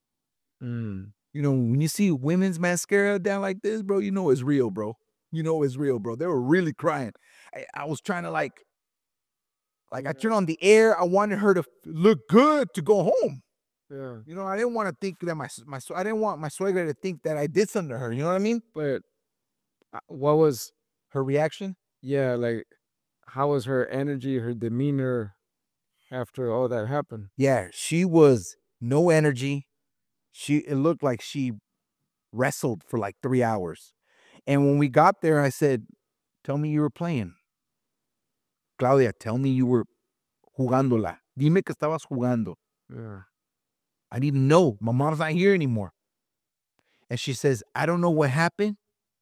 Mm. You know, when you see women's mascara down like this, bro, you know it's real, bro. You know it's real, bro. They were really crying. I, I was trying to like, like I Yeah. turned on the air. I wanted her to f- look good to go home. Yeah. You know, I didn't want to think that my s- my s- I didn't want my suegra to think that I did something to her. You know what I mean? But uh, what was, Her reaction. yeah, like, how was her energy, her demeanor after all that happened? Yeah, she was no energy. She it looked like she wrestled for like three hours. And when we got there, I said, "Tell me you were playing, Claudia. Tell me you were jugándola. Dime que estabas jugando. Yeah. I need to know. My mom's not here anymore." And she says, "I don't know what happened,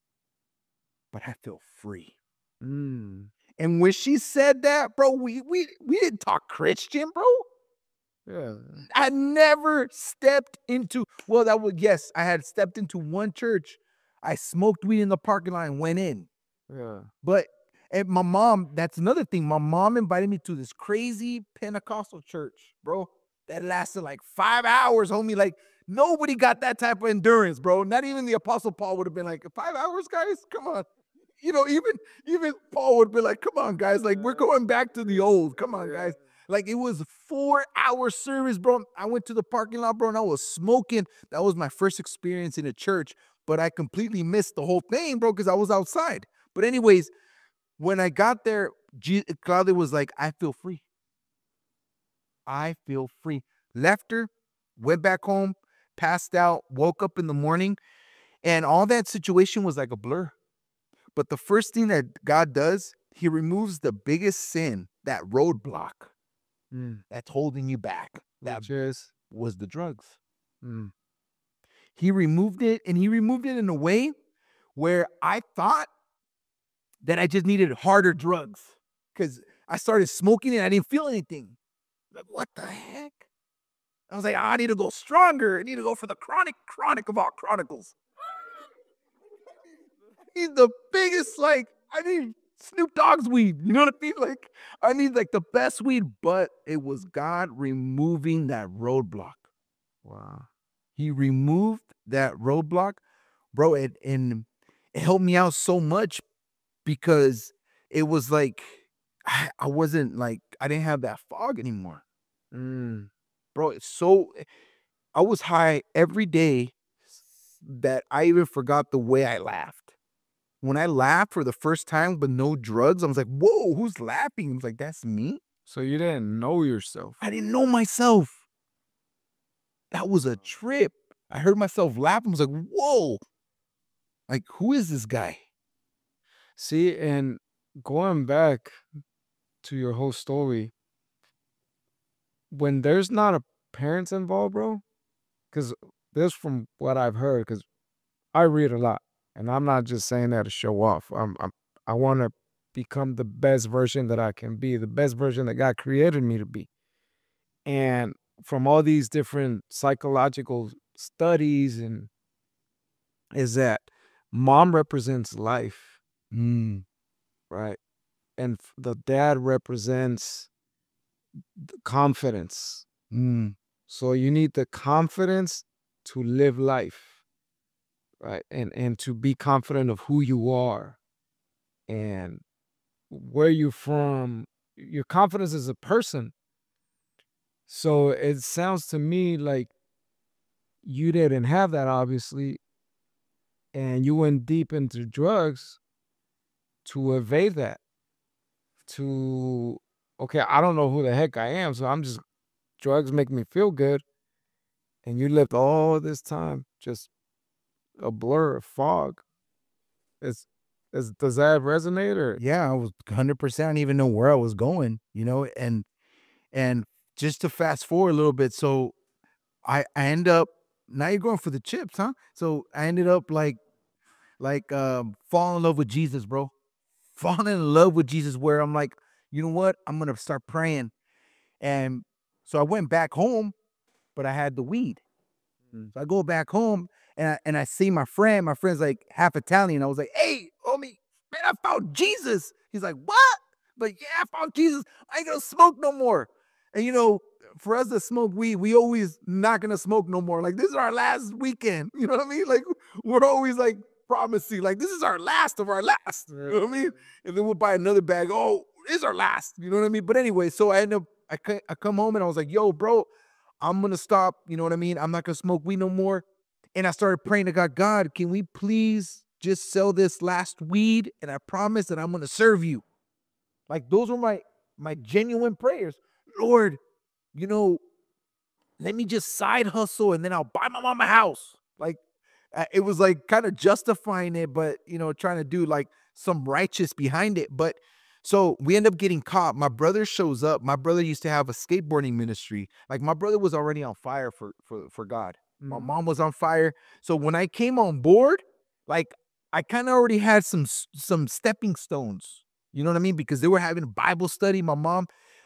but I feel free." Mm. And when she said that, bro, we we we didn't talk Christian, bro. Yeah. I never stepped into well, that was yes, I had stepped into one church. I smoked weed in the parking lot and went in. Yeah. But and my mom, that's another thing. My mom invited me to this crazy Pentecostal church, bro. That lasted like five hours, homie. Like nobody got that type of endurance, bro. Not even the Apostle Paul would have been like, five hours, guys? Come on. You know, even even Paul would be like, come on, guys. Like, we're going back to the old. Come on, guys. Like it was four hour service, bro. I went to the parking lot, bro, and I was smoking. That was my first experience in a church, but I completely missed the whole thing, bro, because I was outside. But anyways, when I got there, G- Claudia was like, I feel free. I feel free. Left her, went back home, passed out, woke up in the morning, and all that situation was like a blur. But the first thing that God does, He removes the biggest sin, that roadblock Mm. that's holding you back. That Which is, was the drugs. mm, He removed it, and He removed it in a way where I thought that I just needed harder drugs because I started smoking it. I didn't feel anything. Like, what the heck? I was like, "Ah, I need to go stronger. I need to go for the chronic, chronic of all chronicles. He's the biggest, like, I need Snoop Dogg's weed. You know what I mean? Like, I need like the best weed, but it was God removing that roadblock. wow. He removed that roadblock, bro. It and it helped me out so much because it was like I, I wasn't like I didn't have that fog anymore, Mm. bro. It's so I was high every day that I even forgot the way I laughed. When I laughed for the first time, but no drugs, I was like, "Whoa, who's laughing?" I was like, "That's me." So you didn't know yourself. I didn't know myself. That was a trip. I heard myself laughing. I was like, "Whoa!" Like, who is this guy? See, and going back to your whole story, when there's not a parents involved, bro, because this from what I've heard, because I read a lot, and I'm not just saying that to show off. I'm, I'm I want to become the best version that I can be, the best version that God created me to be. And from all these different psychological studies, and is that mom represents life, Mm, right? And f- the dad represents the confidence. mm, So you need the confidence to live life, right? And and to be confident of who you are and where you're from. Your confidence as a person. So it sounds to me like you didn't have that, obviously, and you went deep into drugs to evade that. To okay, I don't know who the heck I am, so I'm just drugs make me feel good, and you lived all this time just a blur, a fog. Is is does that resonate or yeah, I was one hundred percent. I didn't even know where I was going, you know, and and just to fast forward a little bit, so I I end up now you're going for the chips, huh? So I ended up like like um falling in love with Jesus, bro. Falling in love with Jesus where I'm like, you know what? I'm gonna start praying. And so I went back home, but I had the weed. Mm. So I go back home and I, and I see my friend. My friend's like half Italian. I was like, "Hey, homie, man, I found Jesus." He's like, "What?" But yeah, I found Jesus. I ain't gonna smoke no more. And you know, for us to smoke weed, we always not gonna smoke no more. Like this is our last weekend. You know what I mean? Like we're always like promising, like this is our last of our last. You know what I mean? And then we'll buy another bag. Oh, this is our last. You know what I mean? But anyway, so I end up I, I come home and I was like, "Yo, bro, I'm gonna stop, you know what I mean? I'm not gonna smoke weed no more." And I started praying to God, God, can we please just sell this last weed? And I promise that I'm gonna serve you. Like those were my my genuine prayers. Lord, you know, let me just side hustle and then I'll buy my mom a house. Like uh, it was like kind of justifying it, but you know, trying to do like some righteous behind it. But so we end up getting caught. My brother shows up. My brother used to have a skateboarding ministry. Like my brother was already on fire for for for God. My Mm. mom was on fire. So when I came on board, like I kind of already had some s- some stepping stones. You know what I mean? Because they were having a Bible study. My mom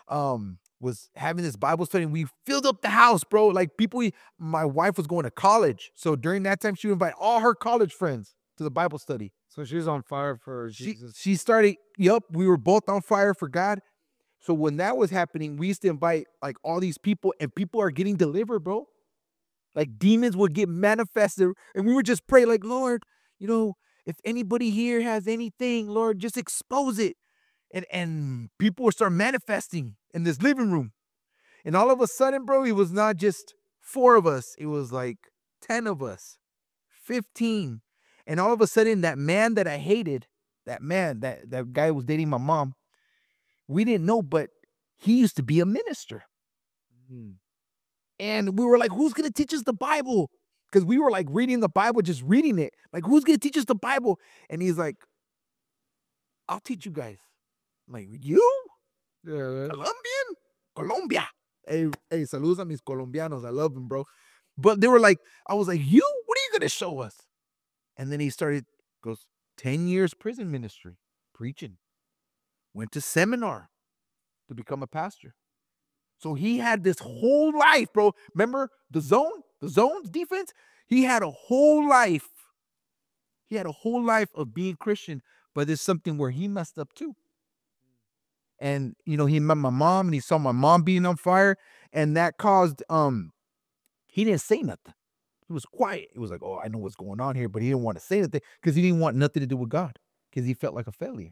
um was having this Bible study and we filled up the house, bro. Like people, my wife was going to college. So during that time, she would invite all her college friends to the Bible study. So she's on fire for She Jesus. she started, yup, we were both on fire for God. So when that was happening, we used to invite like all these people and people are getting delivered, bro. Like demons would get manifested. And we would just pray, like, Lord, you know, if anybody here has anything, Lord, just expose it. And and people would start manifesting. in this living room. And all of a sudden, bro, it was not just four of us. It was like ten of us, fifteen. And all of a sudden, that man that I hated, that man, that, that guy who was dating my mom, we didn't know, but he used to be a minister. Mm. And we were like, who's going to teach us the Bible? Because we were like reading the Bible, just reading it. Like, who's going to teach us the Bible? And he's like, I'll teach you guys. I'm like, you? Yeah, man. Colombian? Colombia. Hey, hey, saludos a mis colombianos. I love them, bro. But they were like, I was like, you? What are you going to show us? And then he started, goes, ten years prison ministry, preaching. Went to seminar to become a pastor. So he had this whole life, bro. Remember the zone? The zone's defense? He had a whole life. He had a whole life of being Christian, but there's something where he messed up too. And, you know, he met my mom and he saw my mom being on fire. And that caused, um, he didn't say nothing. He was quiet. It was like, oh, I know what's going on here, but he didn't want to say anything because he didn't want nothing to do with God because he felt like a failure.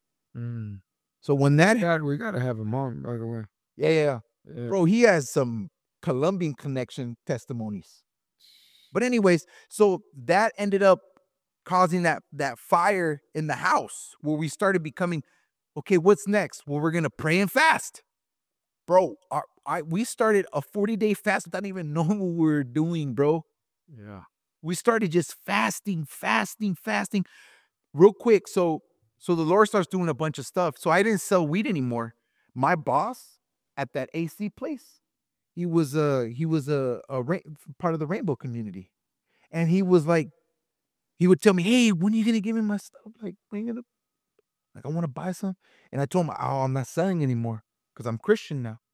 Mm. So when that, God, we gotta have him on, by the way. yeah, yeah, Yeah. bro, he has some Colombian connection testimonies. But anyways, so that ended up causing that that fire in the house where we started becoming, okay, what's next? Well, we're gonna pray and fast, bro. Our, I we started a forty day fast without even knowing what we were doing, bro. Yeah. We started just fasting, fasting, fasting, real quick. So so the Lord starts doing a bunch of stuff. So I didn't sell weed anymore. My boss at that A C place, he was a he was a, a ra- part of the Rainbow community, and he was like, he would tell me, "Hey, when are you gonna give me my stuff? Like, when you gonna, like, I want to buy some." And I told him, "Oh, I'm not selling anymore because I'm Christian now."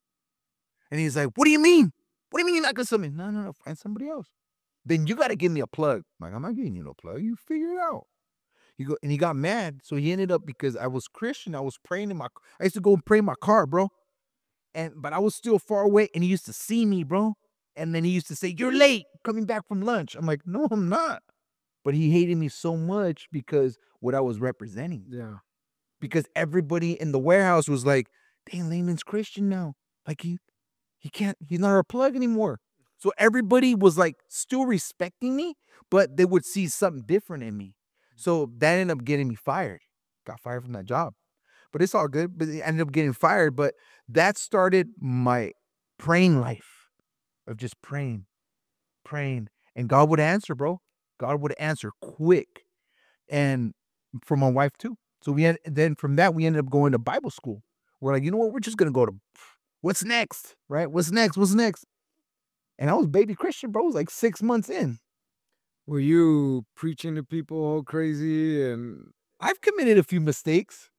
And he's like, "What do you mean? What do you mean you're not gonna sell me?" No, no, no, find somebody else. Then you got to give me a plug. I'm like, I'm not giving you no plug. You figure it out. He go and he got mad. So he ended up, because I was Christian, I was praying in my, I used to go and pray in my car, bro. And but I was still far away, and he used to see me, bro. And then he used to say, "You're late, coming back from lunch." I'm like, "No, I'm not." But he hated me so much because what I was representing. Yeah. Because everybody in the warehouse was like, "Dang, Layman's Christian now. Like he he can't, he's not our plug anymore." So everybody was like still respecting me, but they would see something different in me. So that ended up getting me fired. Got fired from that job. But it's all good. But I ended up getting fired. But that started my praying life of just praying, praying. And God would answer, bro. God would answer quick. And for my wife too. So we had, then from that, we ended up going to Bible school. We're like, you know what? We're just going to go to, what's next? Right? What's next? What's next? And I was baby Christian, bro. I was like six months in. Were you preaching to people all crazy and I've committed a few mistakes.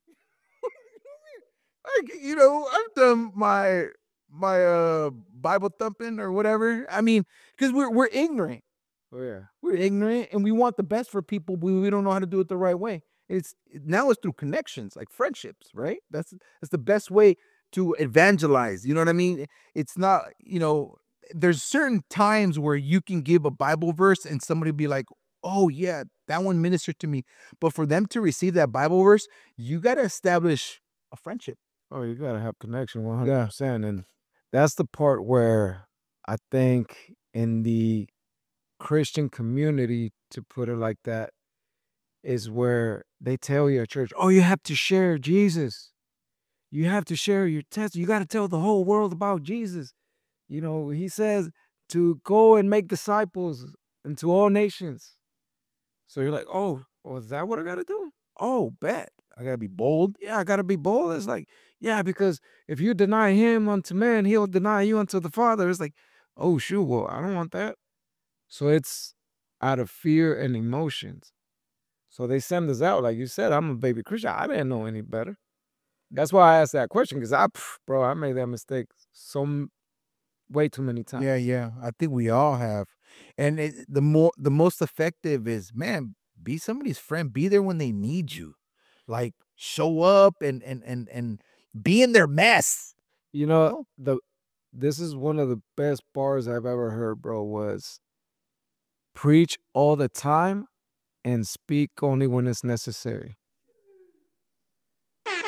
Like, you know, I've done my my uh Bible thumping or whatever. I mean, because we're we're ignorant. oh yeah. We're ignorant and we want the best for people, but we don't know how to do it the right way. It's now it's through connections, like friendships, right? That's that's the best way to evangelize. You know what I mean? It's not, you know, there's certain times where you can give a Bible verse and somebody be like, "Oh yeah, that one ministered to me." But for them to receive that Bible verse, you got to establish a friendship. Oh, you gotta have connection one hundred percent. And that's the part where I think in the Christian community, to put it like that, is where they tell you at church, oh, you have to share Jesus. You have to share your test. You got to tell the whole world about Jesus. You know, he says to go and make disciples into all nations. So you're like, oh, well, is that what I got to do? Oh, bet. I got to be bold. Yeah, I got to be bold. It's like, yeah, because if you deny him unto man, he'll deny you unto the Father. It's like, oh, shoot, well, I don't want that. So it's out of fear and emotions. So they send us out. Like you said, I'm a baby Christian. I didn't know any better. That's why I asked that question, because I, pff, bro, I made that mistake so m- way too many times. Yeah, yeah. I think we all have. And it, the more the most effective is, man, be somebody's friend. Be there when they need you. Like show up and and and and be in their mess. You know, the this is one of the best bars I've ever heard, bro, was preach all the time and speak only when it's necessary.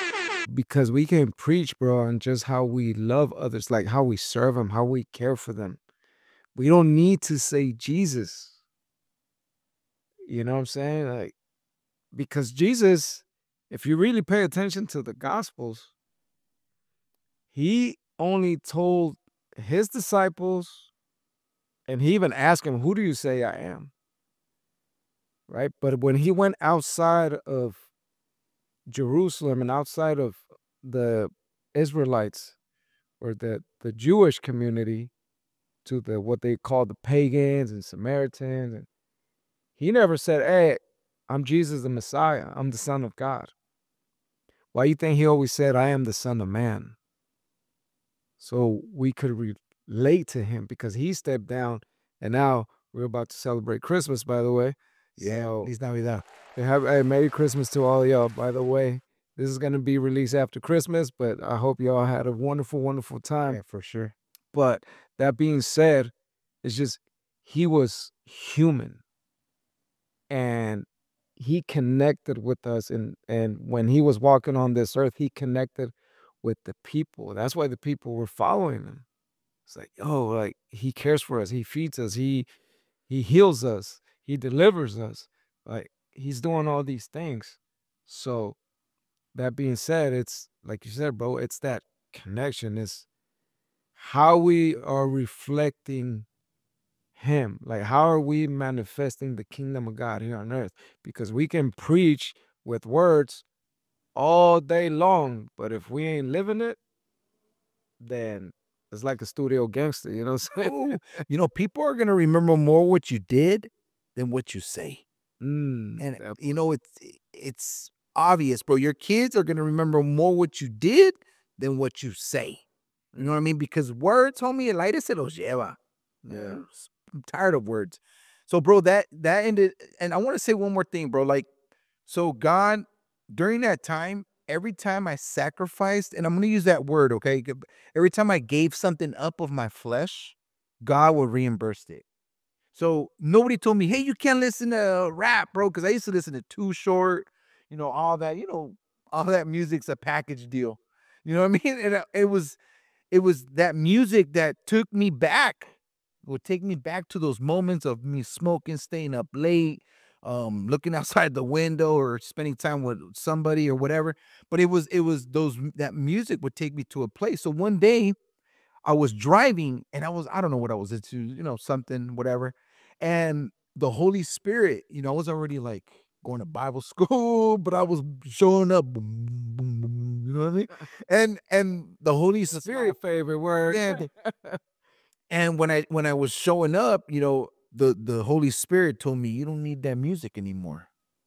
because we can preach, bro, on just how we love others, like how we serve them, how we care for them. We don't need to say Jesus. You know what I'm saying? Like, because Jesus, if you really pay attention to the Gospels, he only told his disciples, and he even asked him, "Who do you say I am?" Right? But when he went outside of Jerusalem and outside of the Israelites or the the Jewish community to the what they call the pagans and Samaritans, and he never said, "Hey, I'm Jesus the Messiah. I'm the Son of God." Why you think he always said, "I am the Son of Man"? So we could relate to him because he stepped down, and now we're about to celebrate Christmas, by the way. Yeah, So Feliz Navidad. they have hey, Merry Christmas to all y'all, by the way. This is gonna be released after Christmas, but I hope y'all had a wonderful, wonderful time. Yeah, for sure. But that being said, it's just he was human and he connected with us, and and when he was walking on this earth, he connected with the people. That's why the people were following him. It's like, oh, like he cares for us, he feeds us, he he heals us, he delivers us. Like he's doing all these things. So that being said, it's like you said, bro, it's that connection. It's how we are reflecting him. Like, how are we manifesting the kingdom of God here on earth? Because we can preach with words all day long, but if we ain't living it, then it's like a studio gangster, you know what I'm saying? Ooh, you know, people are gonna remember more what you did than what you say. Mm, And that you know, it's it's obvious, bro. Your kids are gonna remember more what you did than what you say. You know what I mean? Because words, homie, el aire se los lleva. yeah. Uh, s- I'm tired of words. So, bro, that that ended, and I want to say one more thing, bro. Like, so God, during that time, every time I sacrificed, and I'm gonna use that word, okay? g- Every time I gave something up of my flesh, God would reimburse it. So nobody told me, hey, you can't listen to rap, bro, because I used to listen to Too Short, you know, all that, you know, all that music's a package deal. You know what I mean? And uh, it was it was that music that took me back, would take me back to those moments of me smoking, staying up late, um, looking outside the window or spending time with somebody or whatever. But it was it was those that music would take me to a place. So one day I was driving and I was I don't know what I was into, you know, something, whatever. And the Holy Spirit, you know, I was already like going to Bible school, but I was showing up, boom, boom, boom, you know what I mean? And and the Holy That's my Spirit, favorite word. yeah. the- And when I when I was showing up, you know, the the Holy Spirit told me you don't need that music anymore.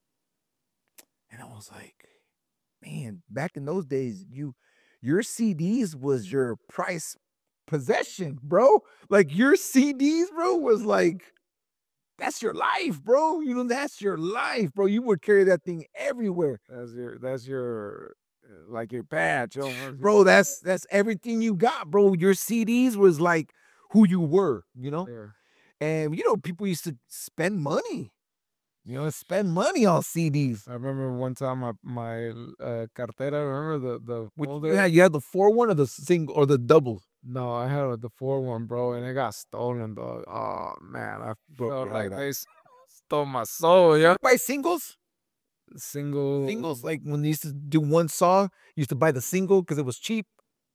And I was like, man, back in those days, you your C Ds was your price possession, bro. Like your C Ds, bro, was like that's your life, bro. You know, that's your life, bro. You would carry that thing everywhere. That's your that's your uh, like your badge almost. Bro, that's that's everything you got, bro. Your C Ds was like who you were, you know? There. And you know, people used to spend money, you know, spend money on C Ds. I remember one time my my uh, cartera. Remember the the Which folder? yeah, you had the four one or the single or the double. No, I had the four one, bro, and it got stolen, dog. Oh man, I Bro, felt like like that. they s- stole my soul, yeah. Buy singles? Single, Singles, like when they used to do one song, you used to buy the single because it was cheap.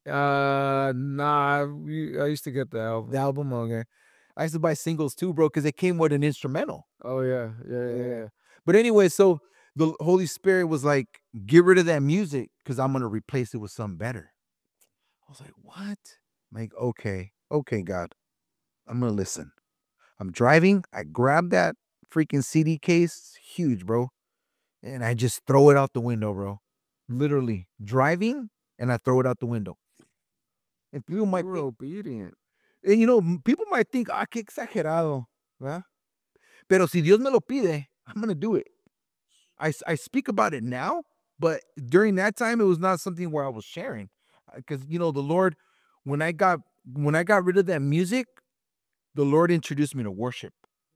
uh, nah, we, I used to get the The album. album, okay. I used to buy singles too, bro, because it came with an instrumental. Oh yeah, yeah, yeah, Yeah. yeah. But anyway, so the Holy Spirit was like, get rid of that music because I'm gonna replace it with something better. I was like, what? I'm like, okay, okay, God, I'm gonna listen. I'm driving. I grab that freaking C D case, huge, bro, and I just throw it out the window, bro. Literally driving, and I throw it out the window. And people You might were think, obedient. and you know, m- people might think, ah, qué exagerado, ¿verdad? Pero si Dios me lo pide, I'm gonna do it. I, s- I speak about it now, but during that time, it was not something where I was sharing, because you know, the Lord, when I got when I got rid of that music, the Lord introduced me to worship,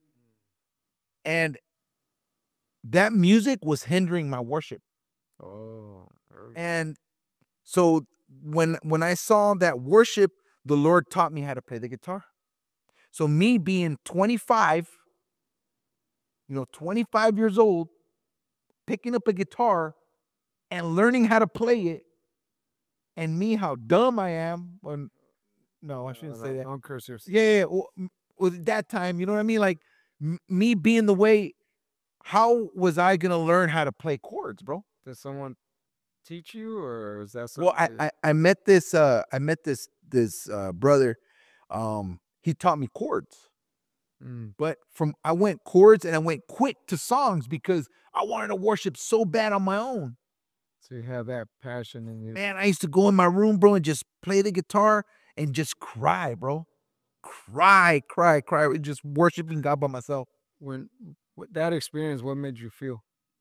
and that music was hindering my worship. Oh, er, And So when when I saw that worship, the Lord taught me how to play the guitar. So me being twenty-five, you know, twenty-five years old, picking up a guitar and learning how to play it, and me how dumb I am. When no, I shouldn't No, say no, that. don't curse yourself. Yeah, yeah, yeah. Well, m- with that time, you know what I mean? Like m- me being the way, how was I gonna learn how to play chords, bro? Did someone teach you, or is that Well, I something? I, I met this uh I met this this uh brother. Um, he taught me chords. Mm, But from I went chords and I went quick to songs because I wanted to worship so bad on my own. so you have that passion in you. Man, I used to go in my room, bro, and just play the guitar and just cry, bro. Cry, cry, cry, just worshiping God by myself. When with that experience, what made you feel?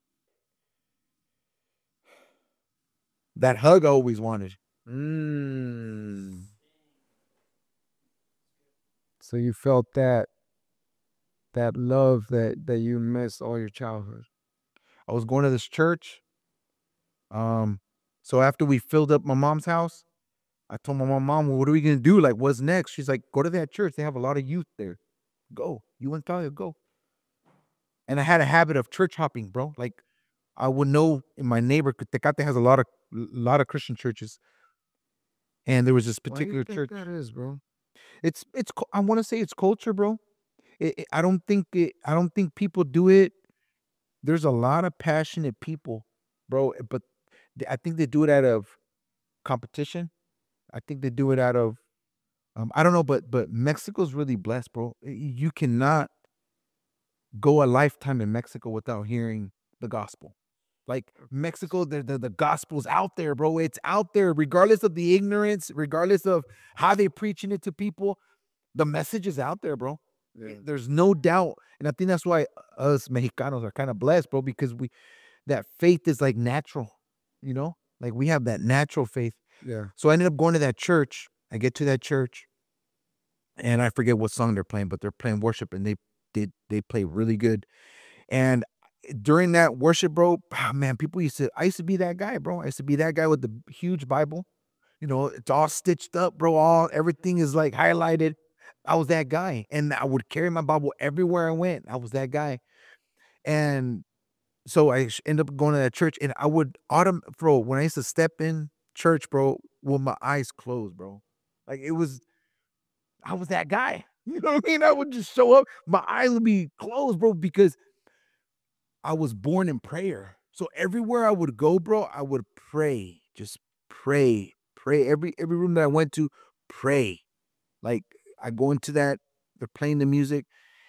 That hug I always wanted. Mm. So you felt that that love that that you missed all your childhood. I was going to this church. Um, so after we filled up my mom's house, I told my mom, Mom, what are we gonna do? Like, what's next? She's like, go to that church. They have a lot of youth there. Go. You and Talia, go. And I had a habit of church hopping, bro. Like I would know in my neighborhood, Tecate has a lot of lot of Christian churches, and there was this Why do you particular think church. that is, bro? It's it's cul- I want to say it's culture, bro. It, it- I don't think it, I don't think people do it. There's a lot of passionate people, bro, eh, but th- I think they do it out of competition. I think they do it out of um, I don't know, but but Mexico's really blessed, bro. Y- You cannot go a lifetime in Mexico without hearing the gospel. Like Mexico, the, the the gospel's out there, bro. It's out there, regardless of the ignorance, regardless of how they preaching it to people. The message is out there, bro. Yeah. There's no doubt, and I think that's why us Mexicanos are kind of blessed, bro, because we that faith is like natural, you know, like we have that natural faith. Yeah. So I ended up going to that church. I get to that church, and I forget what song they're playing, but they're playing worship, and they did they play really good. And during that worship, bro, ah, man, people used to I used to be that guy, bro. I used to be that guy with the huge Bible. You know, it's all stitched up, bro. All everything is like highlighted. I was that guy. And I would carry my Bible everywhere I went. I was that guy. And so I sh- ended up going to that church and I would autumn bro, when I used to step in church, bro, with my eyes closed, bro. Like it was I was that guy. You know what I mean? I would just show up, my eyes would be closed, bro, because I was born in prayer. So everywhere I would go, bro, I would pray. Just pray. Pray. Every every room that I went to, pray. Like I go into that, they're playing the music,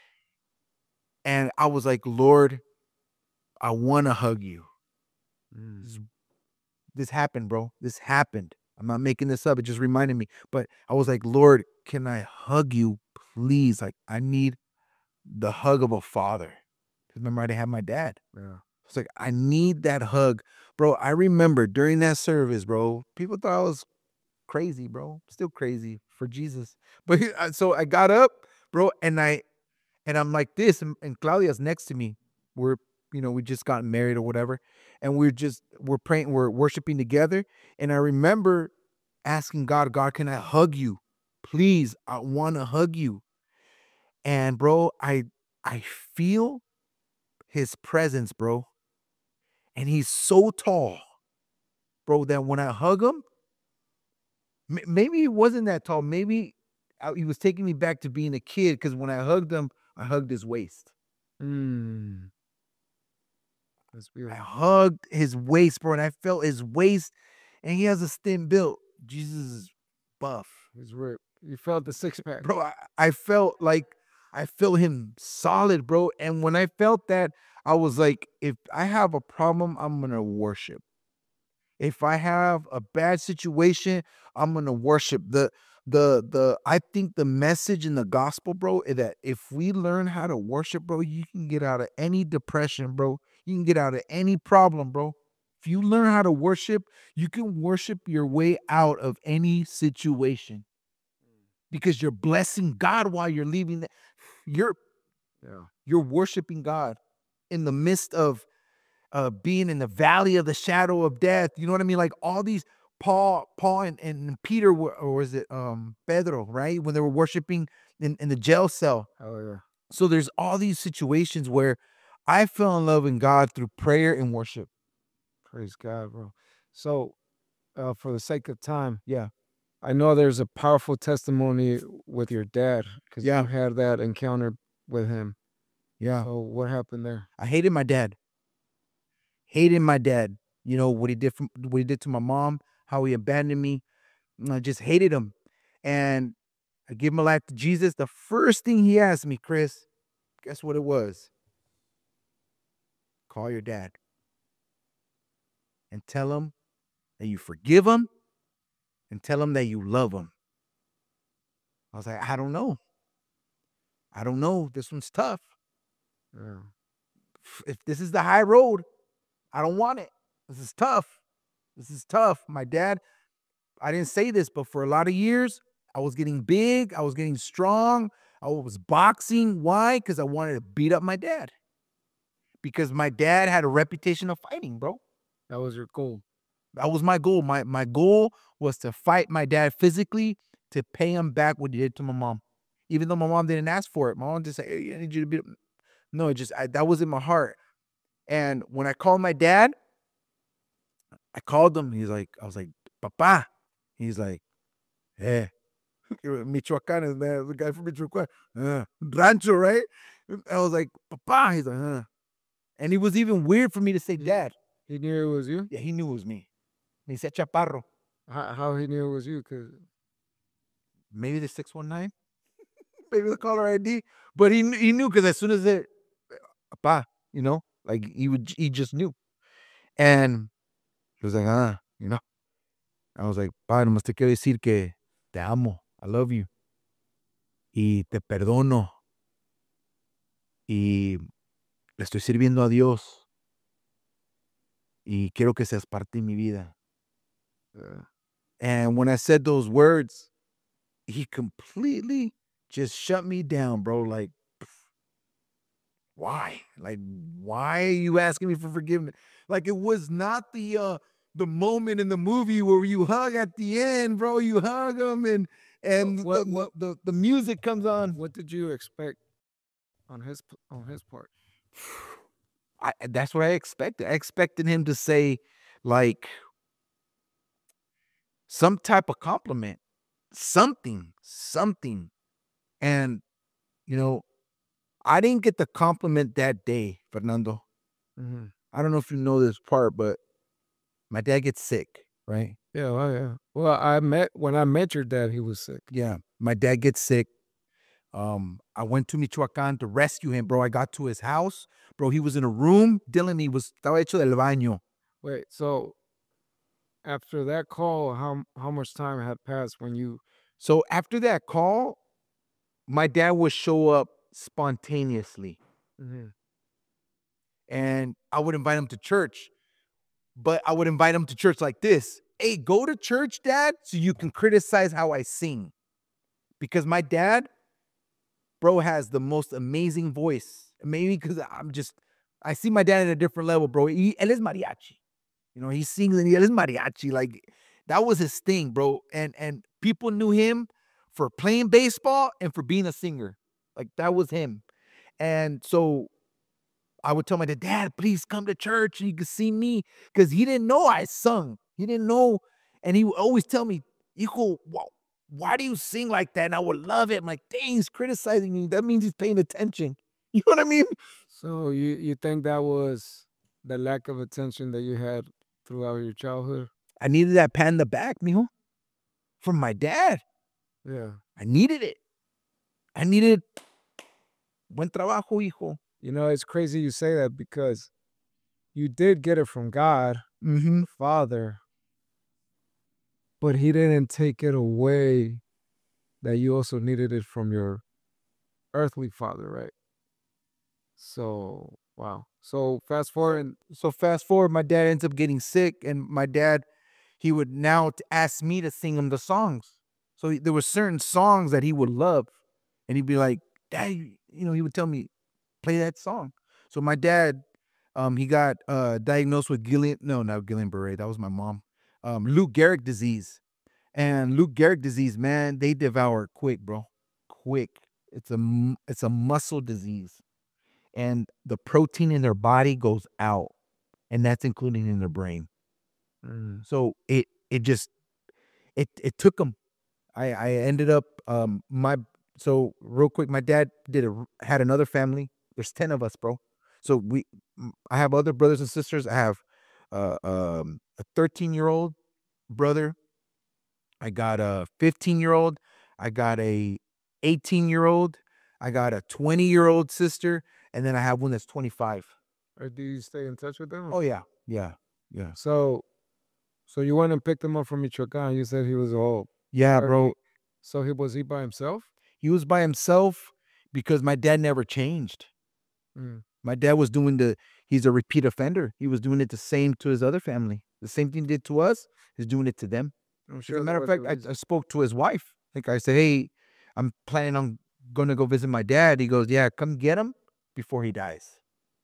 and I was like, Lord, I wanna hug you. Mm. This, this happened, bro. This happened. I'm not making this up. It just reminded me. But I was like, Lord, can I hug you, please? Like, I need the hug of a father. 'Cause remember, I didn't have my dad. Yeah. It's like, I need that hug. Bro, I remember during that service, bro, people thought I was crazy, bro. Still crazy for Jesus. But he- I- so I got up, bro, and I and I'm like this, and, and Claudia's next to me. We're, you know, we just got married or whatever, and we're just we're praying, we're worshiping together. And I remember asking God, God, can I hug you? Please, I want to hug you. And bro, I I feel his presence, bro. And he's so tall, bro, that when I hug him, m- maybe he wasn't that tall. Maybe I, he was taking me back to being a kid because when I hugged him, I hugged his waist. Mm. That's I beautiful. hugged his waist, bro, and I felt his waist, and he has a thin build. Jesus is buff. He's ripped. You felt the six pack. Bro, I, I felt like I feel him solid, bro. And when I felt that, I was like, if I have a problem, I'm gonna worship. If I have a bad situation, I'm gonna worship. The the the I think the message in the gospel, bro, is that if we learn how to worship, bro, you can get out of any depression, bro. You can get out of any problem, bro. If you learn how to worship, you can worship your way out of any situation because you're blessing God while you're leaving. The, you're Yeah. you're worshiping God in the midst of uh, being in the valley of the shadow of death. You know what I mean? Like all these, Paul, Paul and, and Peter were, or was it um Pedro, right? When they were worshiping in, in the jail cell. Oh yeah. So there's all these situations where I fell in love in God through prayer and worship. Praise God, bro. So, uh, for the sake of time, Yeah. I know there's a powerful testimony with your dad because Yeah. you had that encounter with him. Yeah. So what happened there? I hated my dad. Hated my dad. You know what he did from what he did to my mom, how he abandoned me. I just hated him. And I gave my life to Jesus. The first thing he asked me, Chris, guess what it was? Call your dad and tell him that you forgive him and tell him that you love him. I was like, I don't know. I don't know. This one's tough. Yeah. If this is the high road, I don't want it. This is tough. This is tough. My dad, I didn't say this, but for a lot of years, I was getting big. I was getting strong. I was boxing. Why? Because I wanted to beat up my dad. Because my dad had a reputation of fighting, bro. That was your goal. That was my goal. My my goal was to fight my dad physically to pay him back what he did to my mom. Even though my mom didn't ask for it. My mom just said, hey, I need you to beat up. No, it just I, that was in my heart. And when I called my dad, I called him. He's like, I was like, Papa. He's like, eh. Michoacan is man, the guy from Michoacan. Uh, Rancho, right? I was like, Papa. He's like, huh. And it was even weird for me to say dad. He knew it was you? Yeah, he knew it was me. He said Chaparro. How, how he knew it was you? Cause maybe the six one nine, maybe the caller I D. But he he knew because as soon as it, Papa, you know, like he would he just knew. And he was like, ah, you know. I was like, Pa, nomás te quiero decir que te amo. I love you. Y te perdono. Y le estoy sirviendo a Dios. Y quiero que seas parte de mi vida. Uh, and when I said those words, he completely just shut me down, bro. Like, why? Like, why are you asking me for forgiveness? Like, it was not the uh the moment in the movie where you hug at the end, bro. You hug him and and what, the, what, the, the the music comes on. What did you expect on his on his part? I that's what I expected. I expected him to say like some type of compliment, something, something. And you know, I didn't get the compliment that day, Fernando. Mm-hmm. I don't know if you know this part, but my dad gets sick, right? Yeah, well, yeah. Well, I met when I met your dad, he was sick. Yeah, my dad gets sick. Um, I went to Michoacan to rescue him, bro. I got to his house, bro. He was in a room. Dylan, he was estaba hecho del baño. Wait, so after that call, how how much time had passed when you? So after that call, my dad would show up spontaneously, Mm-hmm. and I would invite him to church. But I would invite him to church like this. Hey, go to church, Dad, so you can criticize how I sing. Because my dad, bro, has the most amazing voice. Maybe because I'm just, I see my dad at a different level, bro. He, él es mariachi. You know, he sings and he él es mariachi. Like, that was his thing, bro. And and people knew him for playing baseball and for being a singer. Like, that was him. And so I would tell my dad, Dad, please come to church and you can see me. Because he didn't know I sung. He didn't know. And he would always tell me, Hijo, wow, why do you sing like that? And I would love it. I'm like, dang, he's criticizing me. That means he's paying attention. You know what I mean? So you you think that was the lack of attention that you had throughout your childhood? I needed that pat in the back, mijo, from my dad. Yeah. I needed it. I needed buen trabajo, hijo. You know, it's crazy you say that because you did get it from God, Mm-hmm. the Father, but he didn't take it away that you also needed it from your earthly father, right? So, wow. So fast forward. So fast forward, my dad ends up getting sick, and my dad, he would now t- ask me to sing him the songs. So he- there were certain songs that he would love, and he'd be like, Dad, you you know, he would tell me, play that song. So my dad, um, he got uh diagnosed with Guillain, no, not Guillain-Barré, that was my mom. um, Lou Gehrig disease. And Lou Gehrig disease, man, they devour quick, bro. Quick. It's a mu- it's a muscle disease, and the protein in their body goes out, and that's including in their brain. Mm. So it it just it it took them. I I ended up um my so real quick, my dad did a had another family. There's ten of us, bro. So we m- I have other brothers and sisters. I have uh um a thirteen year old brother. I got a fifteen year old. I got a eighteen year old. I got a twenty year old sister, and then I have one that's twenty-five. Or do you stay in touch with them? Oh yeah, yeah, yeah, So, so you went and picked him up from Michoacan. You said he was old. yeah, Or he, bro. so he was he by himself? He was by himself because my dad never changed. Mm. My dad was doing the he's a repeat offender. He was doing it the same to his other family. The same thing he did to us, he's doing it to them. I'm As a sure that matter of was the fact, I, reason. I spoke to his wife. Like I said, hey, I'm planning on going to go visit my dad. He goes, yeah, come get him before he dies.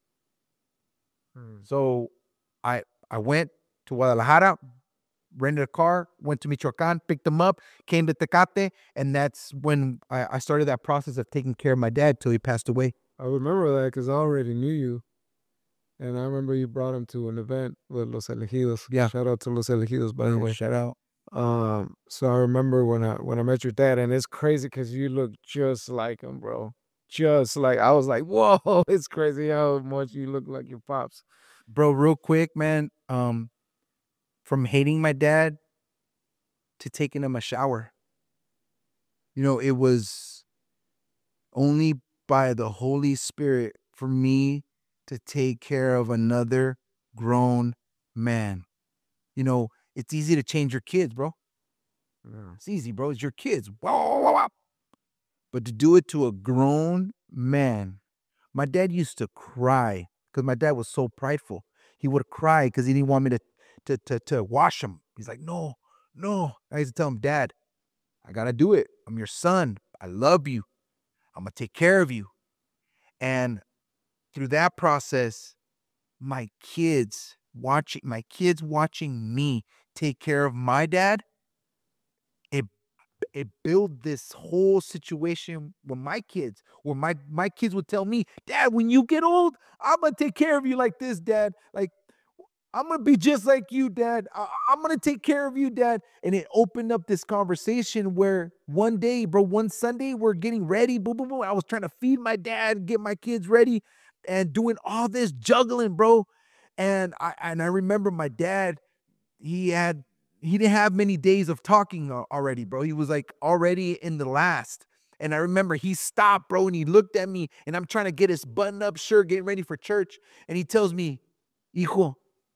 Mm. So I I went to Guadalajara, rented a car, went to Michoacan, picked him up, came to Tecate, and that's when I, I started that process of taking care of my dad till he passed away. I remember that because I already knew you, and I remember you brought him to an event with Los Elegidos. Yeah. Shout out to Los Elegidos, by the way. Shout out. Um, so I remember when I when I met your dad, and it's crazy because you look just like him, bro. Just like I was like, whoa, it's crazy how much you look like your pops. Bro, real quick, man. Um, from hating my dad to taking him a shower. You know, it was only by the Holy Spirit for me to take care of another grown man. You know, it's easy to change your kids, bro. Yeah. It's easy, bro. It's your kids. Wow, wow, wow. But to do it to a grown man, my dad used to cry because my dad was so prideful. He would cry because he didn't want me to, to, to, to wash him. He's like, no, no. I used to tell him, Dad, I got to do it. I'm your son. I love you. I'm going to take care of you. And through that process, my kids watching, my kids watching me take care of my dad, it it built this whole situation with my kids, where my my kids would tell me, Dad, when you get old, I'm gonna take care of you like this, Dad. Like I'm gonna be just like you, Dad. I- I'm gonna take care of you, Dad. And it opened up this conversation where one day, bro, one Sunday, we're getting ready. Boom, boom, boom. I was trying to feed my dad, get my kids ready, and doing all this juggling, bro. And I and I remember my dad, he had he didn't have many days of talking al- already, bro. He was like already in the last. And I remember he stopped, bro, and he looked at me, and I'm trying to get his button up shirt, getting ready for church. And he tells me, Hijo,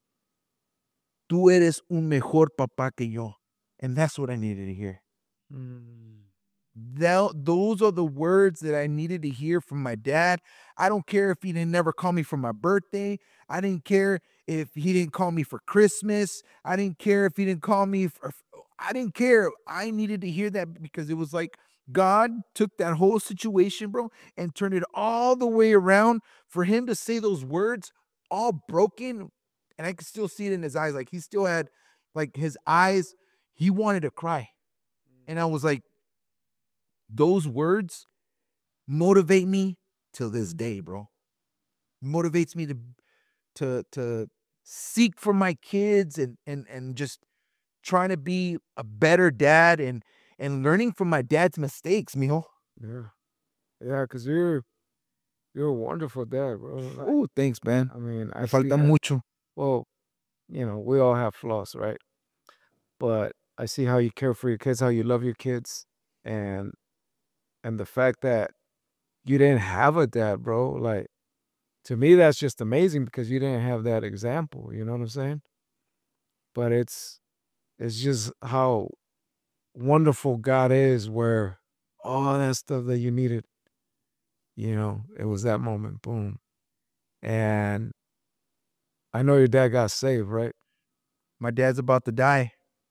tú eres un mejor papá que yo. And that's what I needed to hear. Mm. Tho- those are the words that I needed to hear from my dad. I don't care if he didn't never call me for my birthday. I didn't care if he didn't call me for Christmas. I didn't care if he didn't call me for, I didn't care. I needed to hear that because it was like God took that whole situation, bro, and turned it all the way around for him to say those words all broken. And I could still see it in his eyes. Like he still had, like his eyes, he wanted to cry. And I was like, those words motivate me till this day, bro. Motivates me to to to seek for my kids and and and just trying to be a better dad and and learning from my dad's mistakes, mijo. Yeah. Yeah, because you're you're a wonderful dad, bro. Like, Oh, thanks, man. I mean, I Me see falta how, mucho. well, you know, we all have flaws, right? But I see how you care for your kids, how you love your kids, and and the fact that you didn't have a dad, bro. Like to me, that's just amazing because you didn't have that example. You know what I'm saying? But it's it's just how wonderful God is, where all that stuff that you needed, you know, it was that moment, boom. And I know your dad got saved, right? My dad's about to die,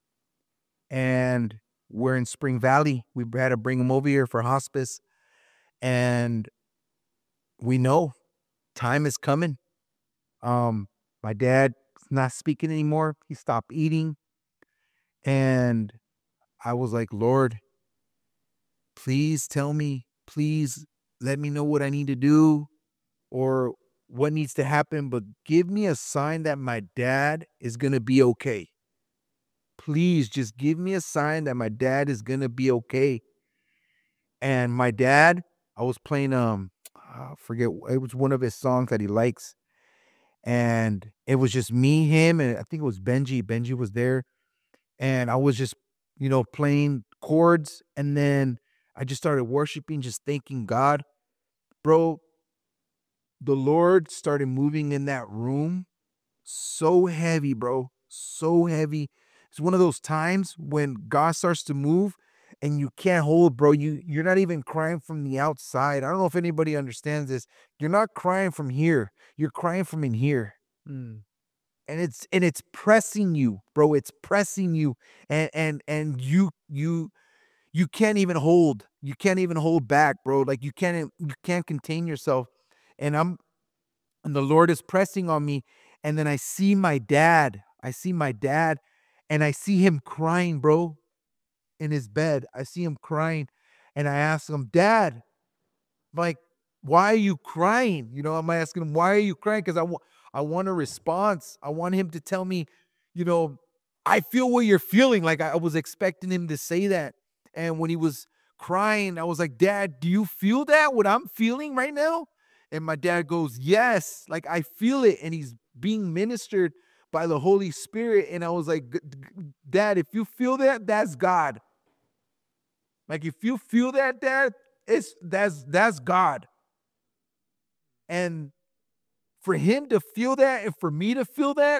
and we're in Spring Valley. We had to bring him over here for hospice, and we know time is coming. Um, my dad's not speaking anymore. He stopped eating. And I was like, Lord, please tell me, please let me know what I need to do or what needs to happen, but give me a sign that my dad is going to be okay. Please just give me a sign that my dad is going to be okay. And my dad, I was playing, um, I forget, it was one of his songs that he likes. And it was just me, him, and I think it was Benji. Benji was there. And I was just, you know, playing chords. And then I just started worshiping, just thanking God. Bro, the Lord started moving in that room so heavy, bro. So heavy. It's one of those times when God starts to move and you can't hold, bro. You you're not even crying from the outside. I don't know if anybody understands this. You're not crying from here. You're crying from in here. Mm. And it's and it's pressing you, bro. It's pressing you. And and and you you you can't even hold. You can't even hold back, bro. Like you can't you can't contain yourself. And I'm and the Lord is pressing on me. And then I see my dad. I see my dad and I see him crying, bro, in his bed. I see him crying. And I ask him, Dad, like, why are you crying? You know, I'm asking him, why are you crying? Because I want I want a response. I want him to tell me, you know, I feel what you're feeling. Like I, I was expecting him to say that. And when he was crying, I was like, Dad, do you feel that? What I'm feeling right now? And my dad goes, Yes, like I feel it. And he's being ministered by the Holy Spirit. And I was like, "G- g- Dad, if you feel that, that's God. Like if you feel that, Dad, it's that's that's God. And for him to feel that and for me to feel that,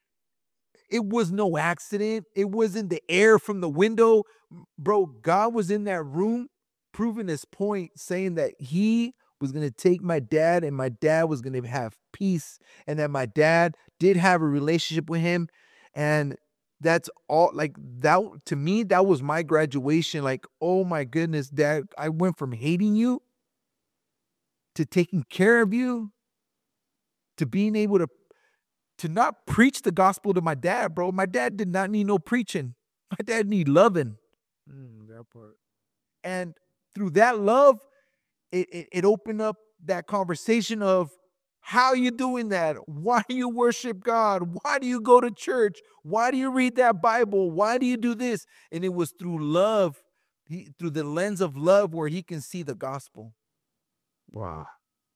it was no accident. It wasn't the air from the window. Bro, God was in that room proving his point, saying that he was going to take my dad and my dad was going to have peace and that my dad did have a relationship with him. And that's all like that to me, that was my graduation. Like, oh my goodness, dad, I went from hating you to taking care of you to being able to to not preach the gospel to my dad, bro. My dad did not need no preaching. My dad need loving. Mm, that part. And through that love, it, it, it opened up that conversation of how you doing that? Why do you worship God? Why do you go to church? Why do you read that Bible? Why do you do this? And it was through love, he, through the lens of love where he can see the gospel. Wow.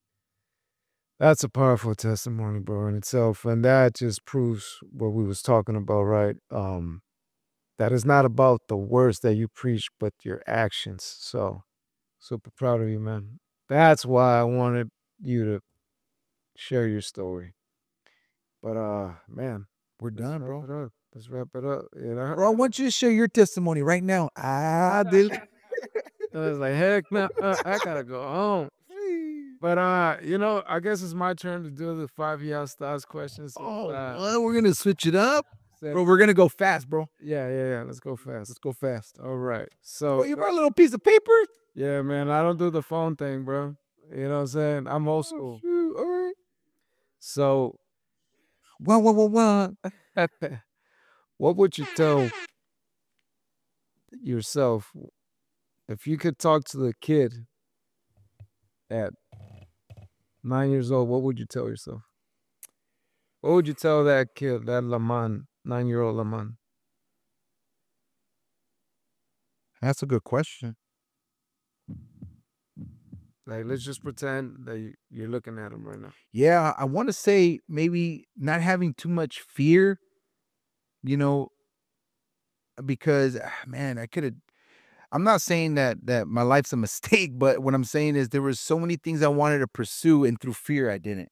That's a powerful testimony, bro, in itself. And that just proves what we was talking about, right? Um, that is not about the words that you preach, but your actions. So super proud of you, man. That's why I wanted you to share your story. But uh, man, We're let's done, wrap bro. it up. Let's wrap it up. You know, Bro, I want you to share your testimony right now. Ah, dil- I was like, heck no, uh, I gotta go home. But uh, you know, I guess it's my turn to do the five year stars questions. Oh, Uh, what? We're gonna switch it up, said, bro. We're gonna go fast, bro. yeah, yeah, yeah. Let's go fast. Let's go fast. All right. Oh, So you brought a little piece of paper? yeah, man, I don't do the phone thing, bro. You know what I'm saying? I'm old Oh, school. shoot. All right. So One, one, one, one. what would you tell yourself if you could talk to the kid at nine years old? What would you tell yourself? What would you tell that kid, that Laman, nine year old Laman? That's a good question. Like, let's just pretend that you- you're looking at him right now. Yeah, I want to say maybe not having too much fear, you know, because ah, man, I could have. I'm not saying that that my life's a mistake, but what I'm saying is there was so many things I wanted to pursue, and through fear, I didn't.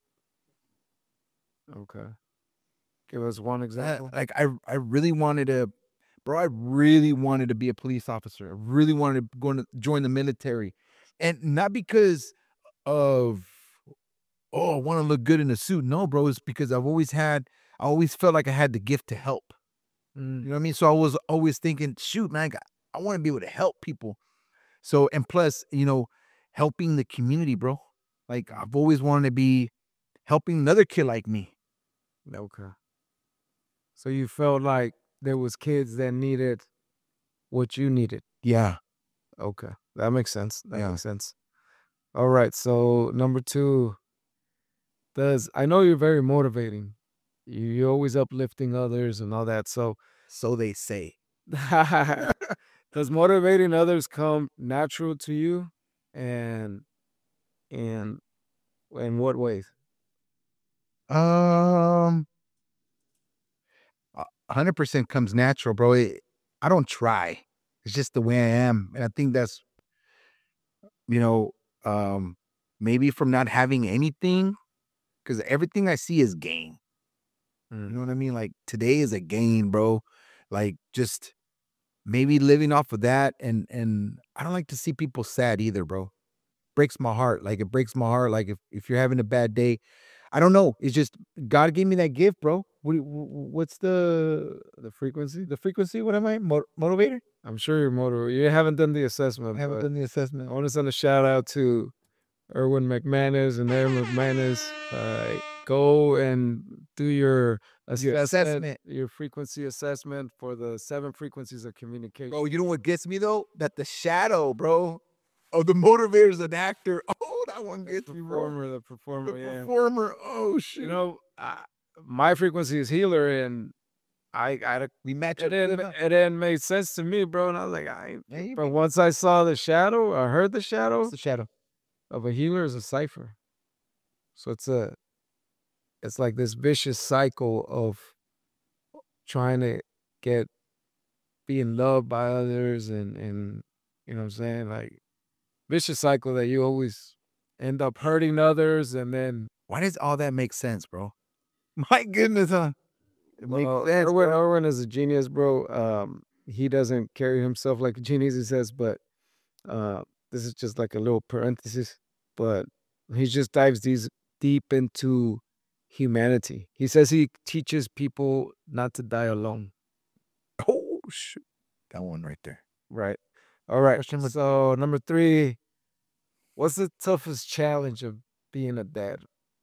Okay. Give us one Uh, example. like I, I really wanted to, bro. I really wanted to be a police officer. I really wanted to go to join the military, and not because of oh, I want to look good in a suit. No, bro, it's because I've always had, I always felt like I had the gift to help. Mm, You know what I mean? So I was always thinking, shoot, man, I, I want to be able to help people. So, and plus, you know, helping the community, bro. Like I've always wanted to be helping another kid like me. okay. So you felt like there was kids that needed what you needed. Yeah. Okay, that makes sense. That Yeah. makes sense. All right, so number two, does I know you're very motivating. You you're always uplifting others and all that. So So they say. does motivating others come natural to you? And and in what ways? Um, a hundred percent comes natural, bro. It, I don't try. It's just the way I am, and I think that's you know, um, maybe from not having anything, because everything I see is gain. You know what I mean? Like today is a gain, bro. Like just maybe living off of that, and and I don't like to see people sad either, bro. Breaks my heart. Like it breaks my heart. Like if if you're having a bad day, I don't know. It's just God gave me that gift, bro. What, do you- wh- wh- what's the The frequency? the frequency? What am I? Mo- motivator? I'm sure you're motivated. You haven't done the assessment, I haven't but done the I assessment. want to send a shout out to Erwin McManus and Aaron McManus. Uh, go and do your Your assessment, assessment. your frequency assessment for the seven frequencies of communication. Bro, you know what gets me though? That the shadow, bro, of the motivator is an actor. Oh, that one The gets me, bro. performer, the performer, The yeah. performer. Oh shit. You know, I, my frequency is healer, and I, I, we match it up. didn't, good, huh? it didn't make sense to me, bro. And I was like, I. ain't- Yeah, you But make- once I saw the shadow, I heard the shadow What's the shadow? of a healer is a cipher. So it's a, it's like this vicious cycle of trying to get being loved by others, and and you know what I'm saying, like vicious cycle that you always end up hurting others, and then Why does all that make sense, bro? My goodness, huh? It makes well, sense, Erwin, bro. Erwin is a genius, bro. Um, he doesn't carry himself like a genius, he says, but uh, this is just like a little parenthesis. But he just dives these deep into humanity. He says he teaches people not to die alone. Oh shoot, that one right there. Right. All right. Question number- So number three, what's the toughest challenge of being a dad?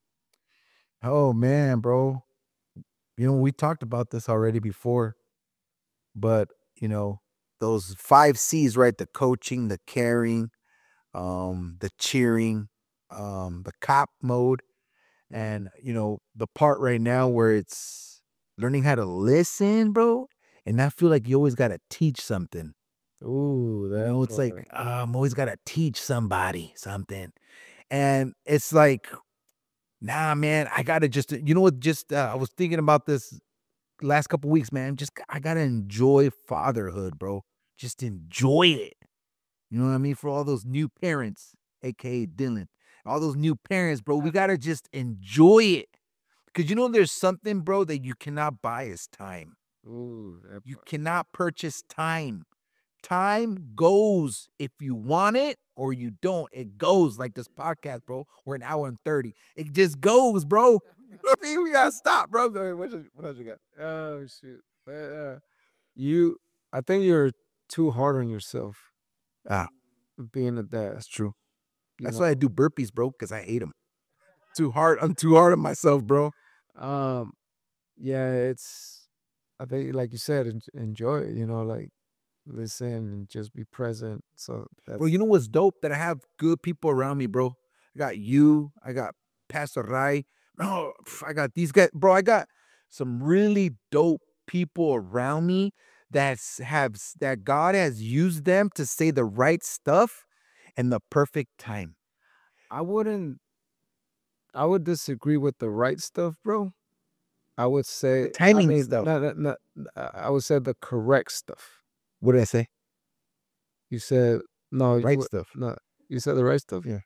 Oh man, bro. You know we talked about this already before, but you know those five C's, right? The coaching, the caring, um, the cheering, um, the cop mode, and you know the part right now where it's learning how to listen, bro. And I feel like you always got to teach something. Ooh, You that know, it's like uh, I'm always got to teach somebody something, and it's like, nah, man, I gotta just, you know what? Just uh, I was thinking about this last couple weeks, man. Just I gotta enjoy fatherhood, bro. Just enjoy it. You know what I mean? For all those new parents, aka Dylan, all those new parents, bro, we gotta just enjoy it. Cause you know there's something, bro, that you cannot buy is time. ooh, that You part. cannot purchase time. Time goes if you want it or you don't. It goes like this podcast, bro. We're an hour and thirty. It just goes, bro. I mean, we gotta stop, bro. What else what else you got? Oh shoot. But, uh, you I think you're too hard on yourself Ah, being a dad. that's true. You That's know? why I do burpees, bro, because I hate them. Too hard. I'm too hard on myself, bro. Um, yeah, it's I think like you said, en- enjoy it, you know, like listen and just be present. So that's Bro, you know what's dope? That I have good people around me, bro. I got you. I got Pastor Rai. Oh, pff, I got these guys, bro. I got some really dope people around me that's have s- that God has used them to say the right stuff in the perfect time. I wouldn't I would disagree with the right stuff, bro. I would say I timing mean, stuff. no, no, no, uh, I would say the correct stuff. What did I say? You said no, you Right wa- stuff. no, you said the right stuff. Yeah.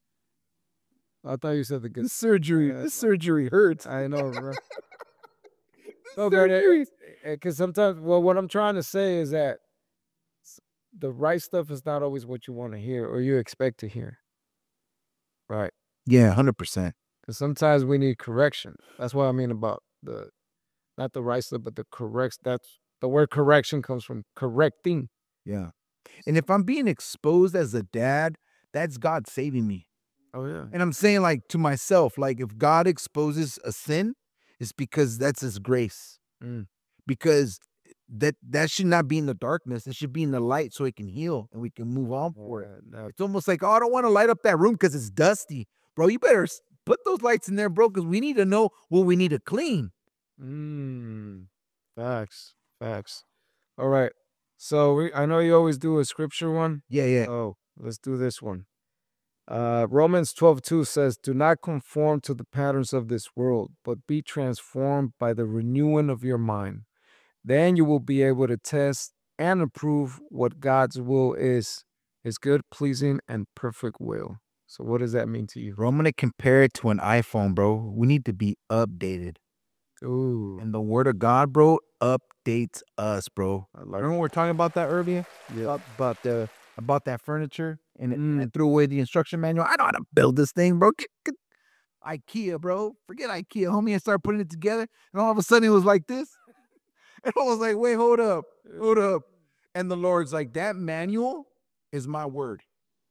I thought you said the good. This surgery, Yeah, this surgery hurts. I know, bro. This No, but surgery. because sometimes, well, what I'm trying to say is that s- the right stuff is not always what you want to hear or you expect to hear. Right. Yeah, one hundred percent. Because sometimes we need correction. That's what I mean about the not the right stuff, but the correct. That's the word correction comes from correcting. Yeah. And if I'm being exposed as a dad, that's God saving me. Oh yeah. And I'm saying, like, to myself, like, if God exposes a sin, it's because that's his grace. Mm. Because that that should not be in the darkness. It should be in the light so it can heal and we can move on for it. Yeah, It's almost like, oh, I don't want to light up that room because it's dusty. Bro, you better s- put those lights in there, bro, because we need to know what we need to clean. Mm, facts, facts. All right. So we, I know you always do a scripture one. Yeah, yeah. Oh, let's do this one. Uh, Romans twelve two says, "Do not conform to the patterns of this world, but be transformed by the renewing of your mind. Then you will be able to test and approve what God's will is, His good, pleasing, and perfect will." So, what does that mean to you? Bro, I'm going to compare it to an iPhone, bro. We need to be updated. Ooh, And the word of God, bro, updates us, bro. I like. Remember we were talking about that earlier? Yeah. About, about the about that furniture and, it, Mm. and threw away the instruction manual. I know how to build this thing, bro. Get- get- IKEA, bro. Forget IKEA, homie. I started putting it together, and all of a sudden it was like this. And I was like, wait, hold up, hold up. And the Lord's like, that manual is my word.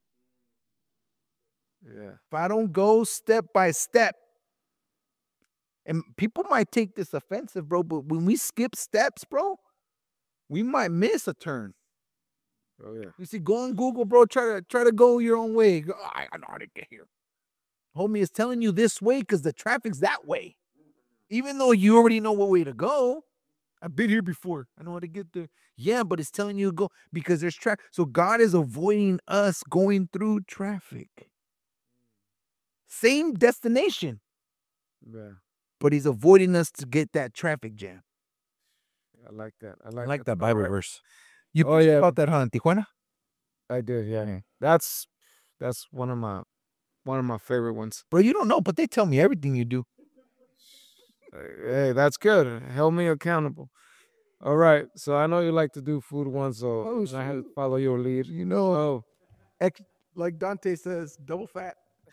Yeah. If I don't go step by step, and people might take this offensive, bro, but when we skip steps, bro, we might miss a turn. Oh yeah. You see, go on Google, bro. Try to try to go your own way. Go, I, I know how to get here. Homie is telling you this way because the traffic's that way. Even though you already know what way to go. I've been here before. I know how to get there. Yeah, but it's telling you to go because there's traffic. So God is avoiding us going through traffic. Same destination, Yeah. but He's avoiding us to get that traffic jam. I like that. I I like, like that Bible Alright. verse. You Oh, preached yeah. about that, huh, in Tijuana? I did. Yeah. Yeah. That's that's one of my one of my favorite ones. Bro, you don't know, but they tell me everything you do. Uh, Hey, that's good. Held me accountable. All right. So I know you like to do food ones, so Oh, I had to shoot. follow your lead. You know, Oh, ex- like Dante says, double fat.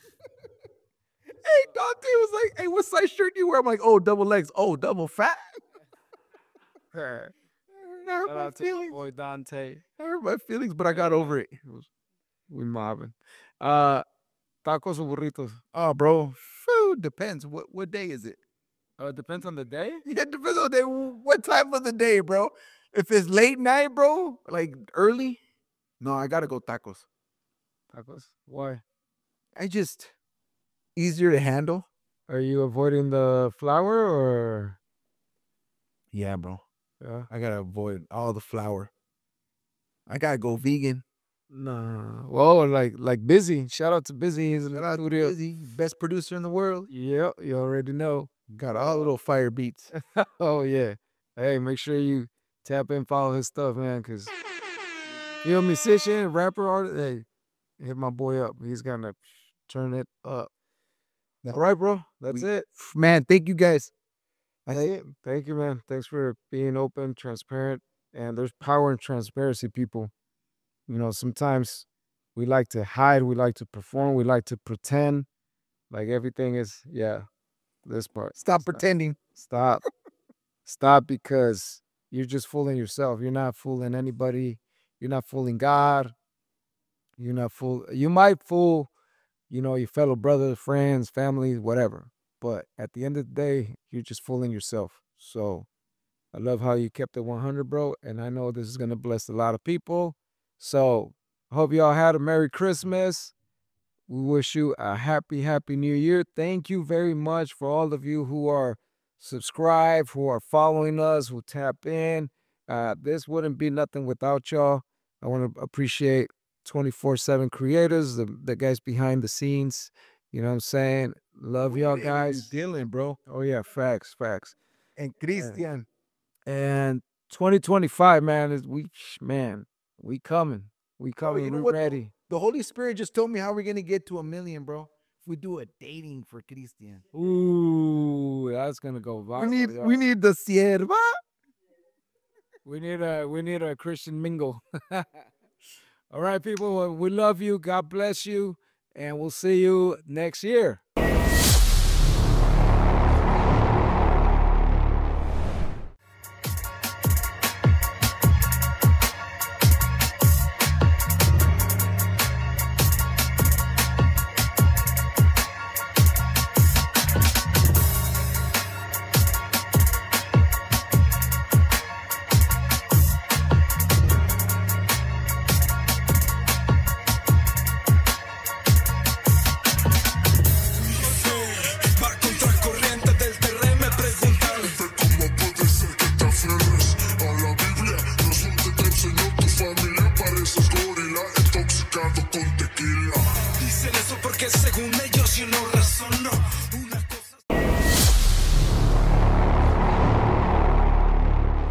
Hey, Dante was like, hey, what size shirt do you wear? I'm like, oh, double legs. Oh, double fat. I hurt shout my out to my feelings. boy Dante. I hurt my feelings, but I got over it. It was- We mobbing. Uh, tacos or burritos? Oh, bro, food depends. What what day is it? Uh, it depends on the day. Yeah, it depends on the day. What time of the day, bro? If it's late night, bro, like early, no, I gotta go tacos. Tacos. Why? I just easier to handle. Are you avoiding the flour or? Yeah, bro. Yeah. I gotta avoid all the flour. I gotta go vegan. Nah. Well, like like Busy. Shout out to Busy. He's in Shout the out to studio. Busy, best producer in the world. Yep, you already know. Got all little fire beats. Oh yeah. Hey, make sure you tap in, follow his stuff, man. Cause you're a musician, rapper, artist. Hey, hit my boy up. He's gonna turn it up. No. All right, bro. That's We- it. Man, thank you guys. That's it. Thank you, man. Thanks for being open, transparent, and there's power in transparency, people. You know, sometimes we like to hide, we like to perform, we like to pretend like everything is, yeah, this part. Stop pretending. Stop. Stop because you're just fooling yourself. You're not fooling anybody. You're not fooling God. You're not fool. You might fool, you know, your fellow brothers, friends, family, whatever. But at the end of the day, you're just fooling yourself. So I love how you kept it one hundred, bro. And I know this is going to bless a lot of people. So I hope y'all had a Merry Christmas. We wish you a happy, happy new year. Thank you very much for all of you who are subscribed, who are following us, who tap in. Uh, this wouldn't be nothing without y'all. I want to appreciate twenty-four seven creators, the, the guys behind the scenes. You know what I'm saying? Love y'all guys. Dylan, bro. Oh, yeah, facts, facts. And Christian. And twenty twenty-five, man, is we, man, we coming. We coming. you know we what? ready. The Holy Spirit just told me how we're gonna get to a million, bro. If we do a dating for Christian. Ooh, that's gonna go viral. We need y'all. we need the sierva. We need a we need a Christian mingle. All right, people. Well, we love you. God bless you, and we'll see you next year. esos gorila intoxicado con tequila. Dicen eso porque según ellos yo no razono.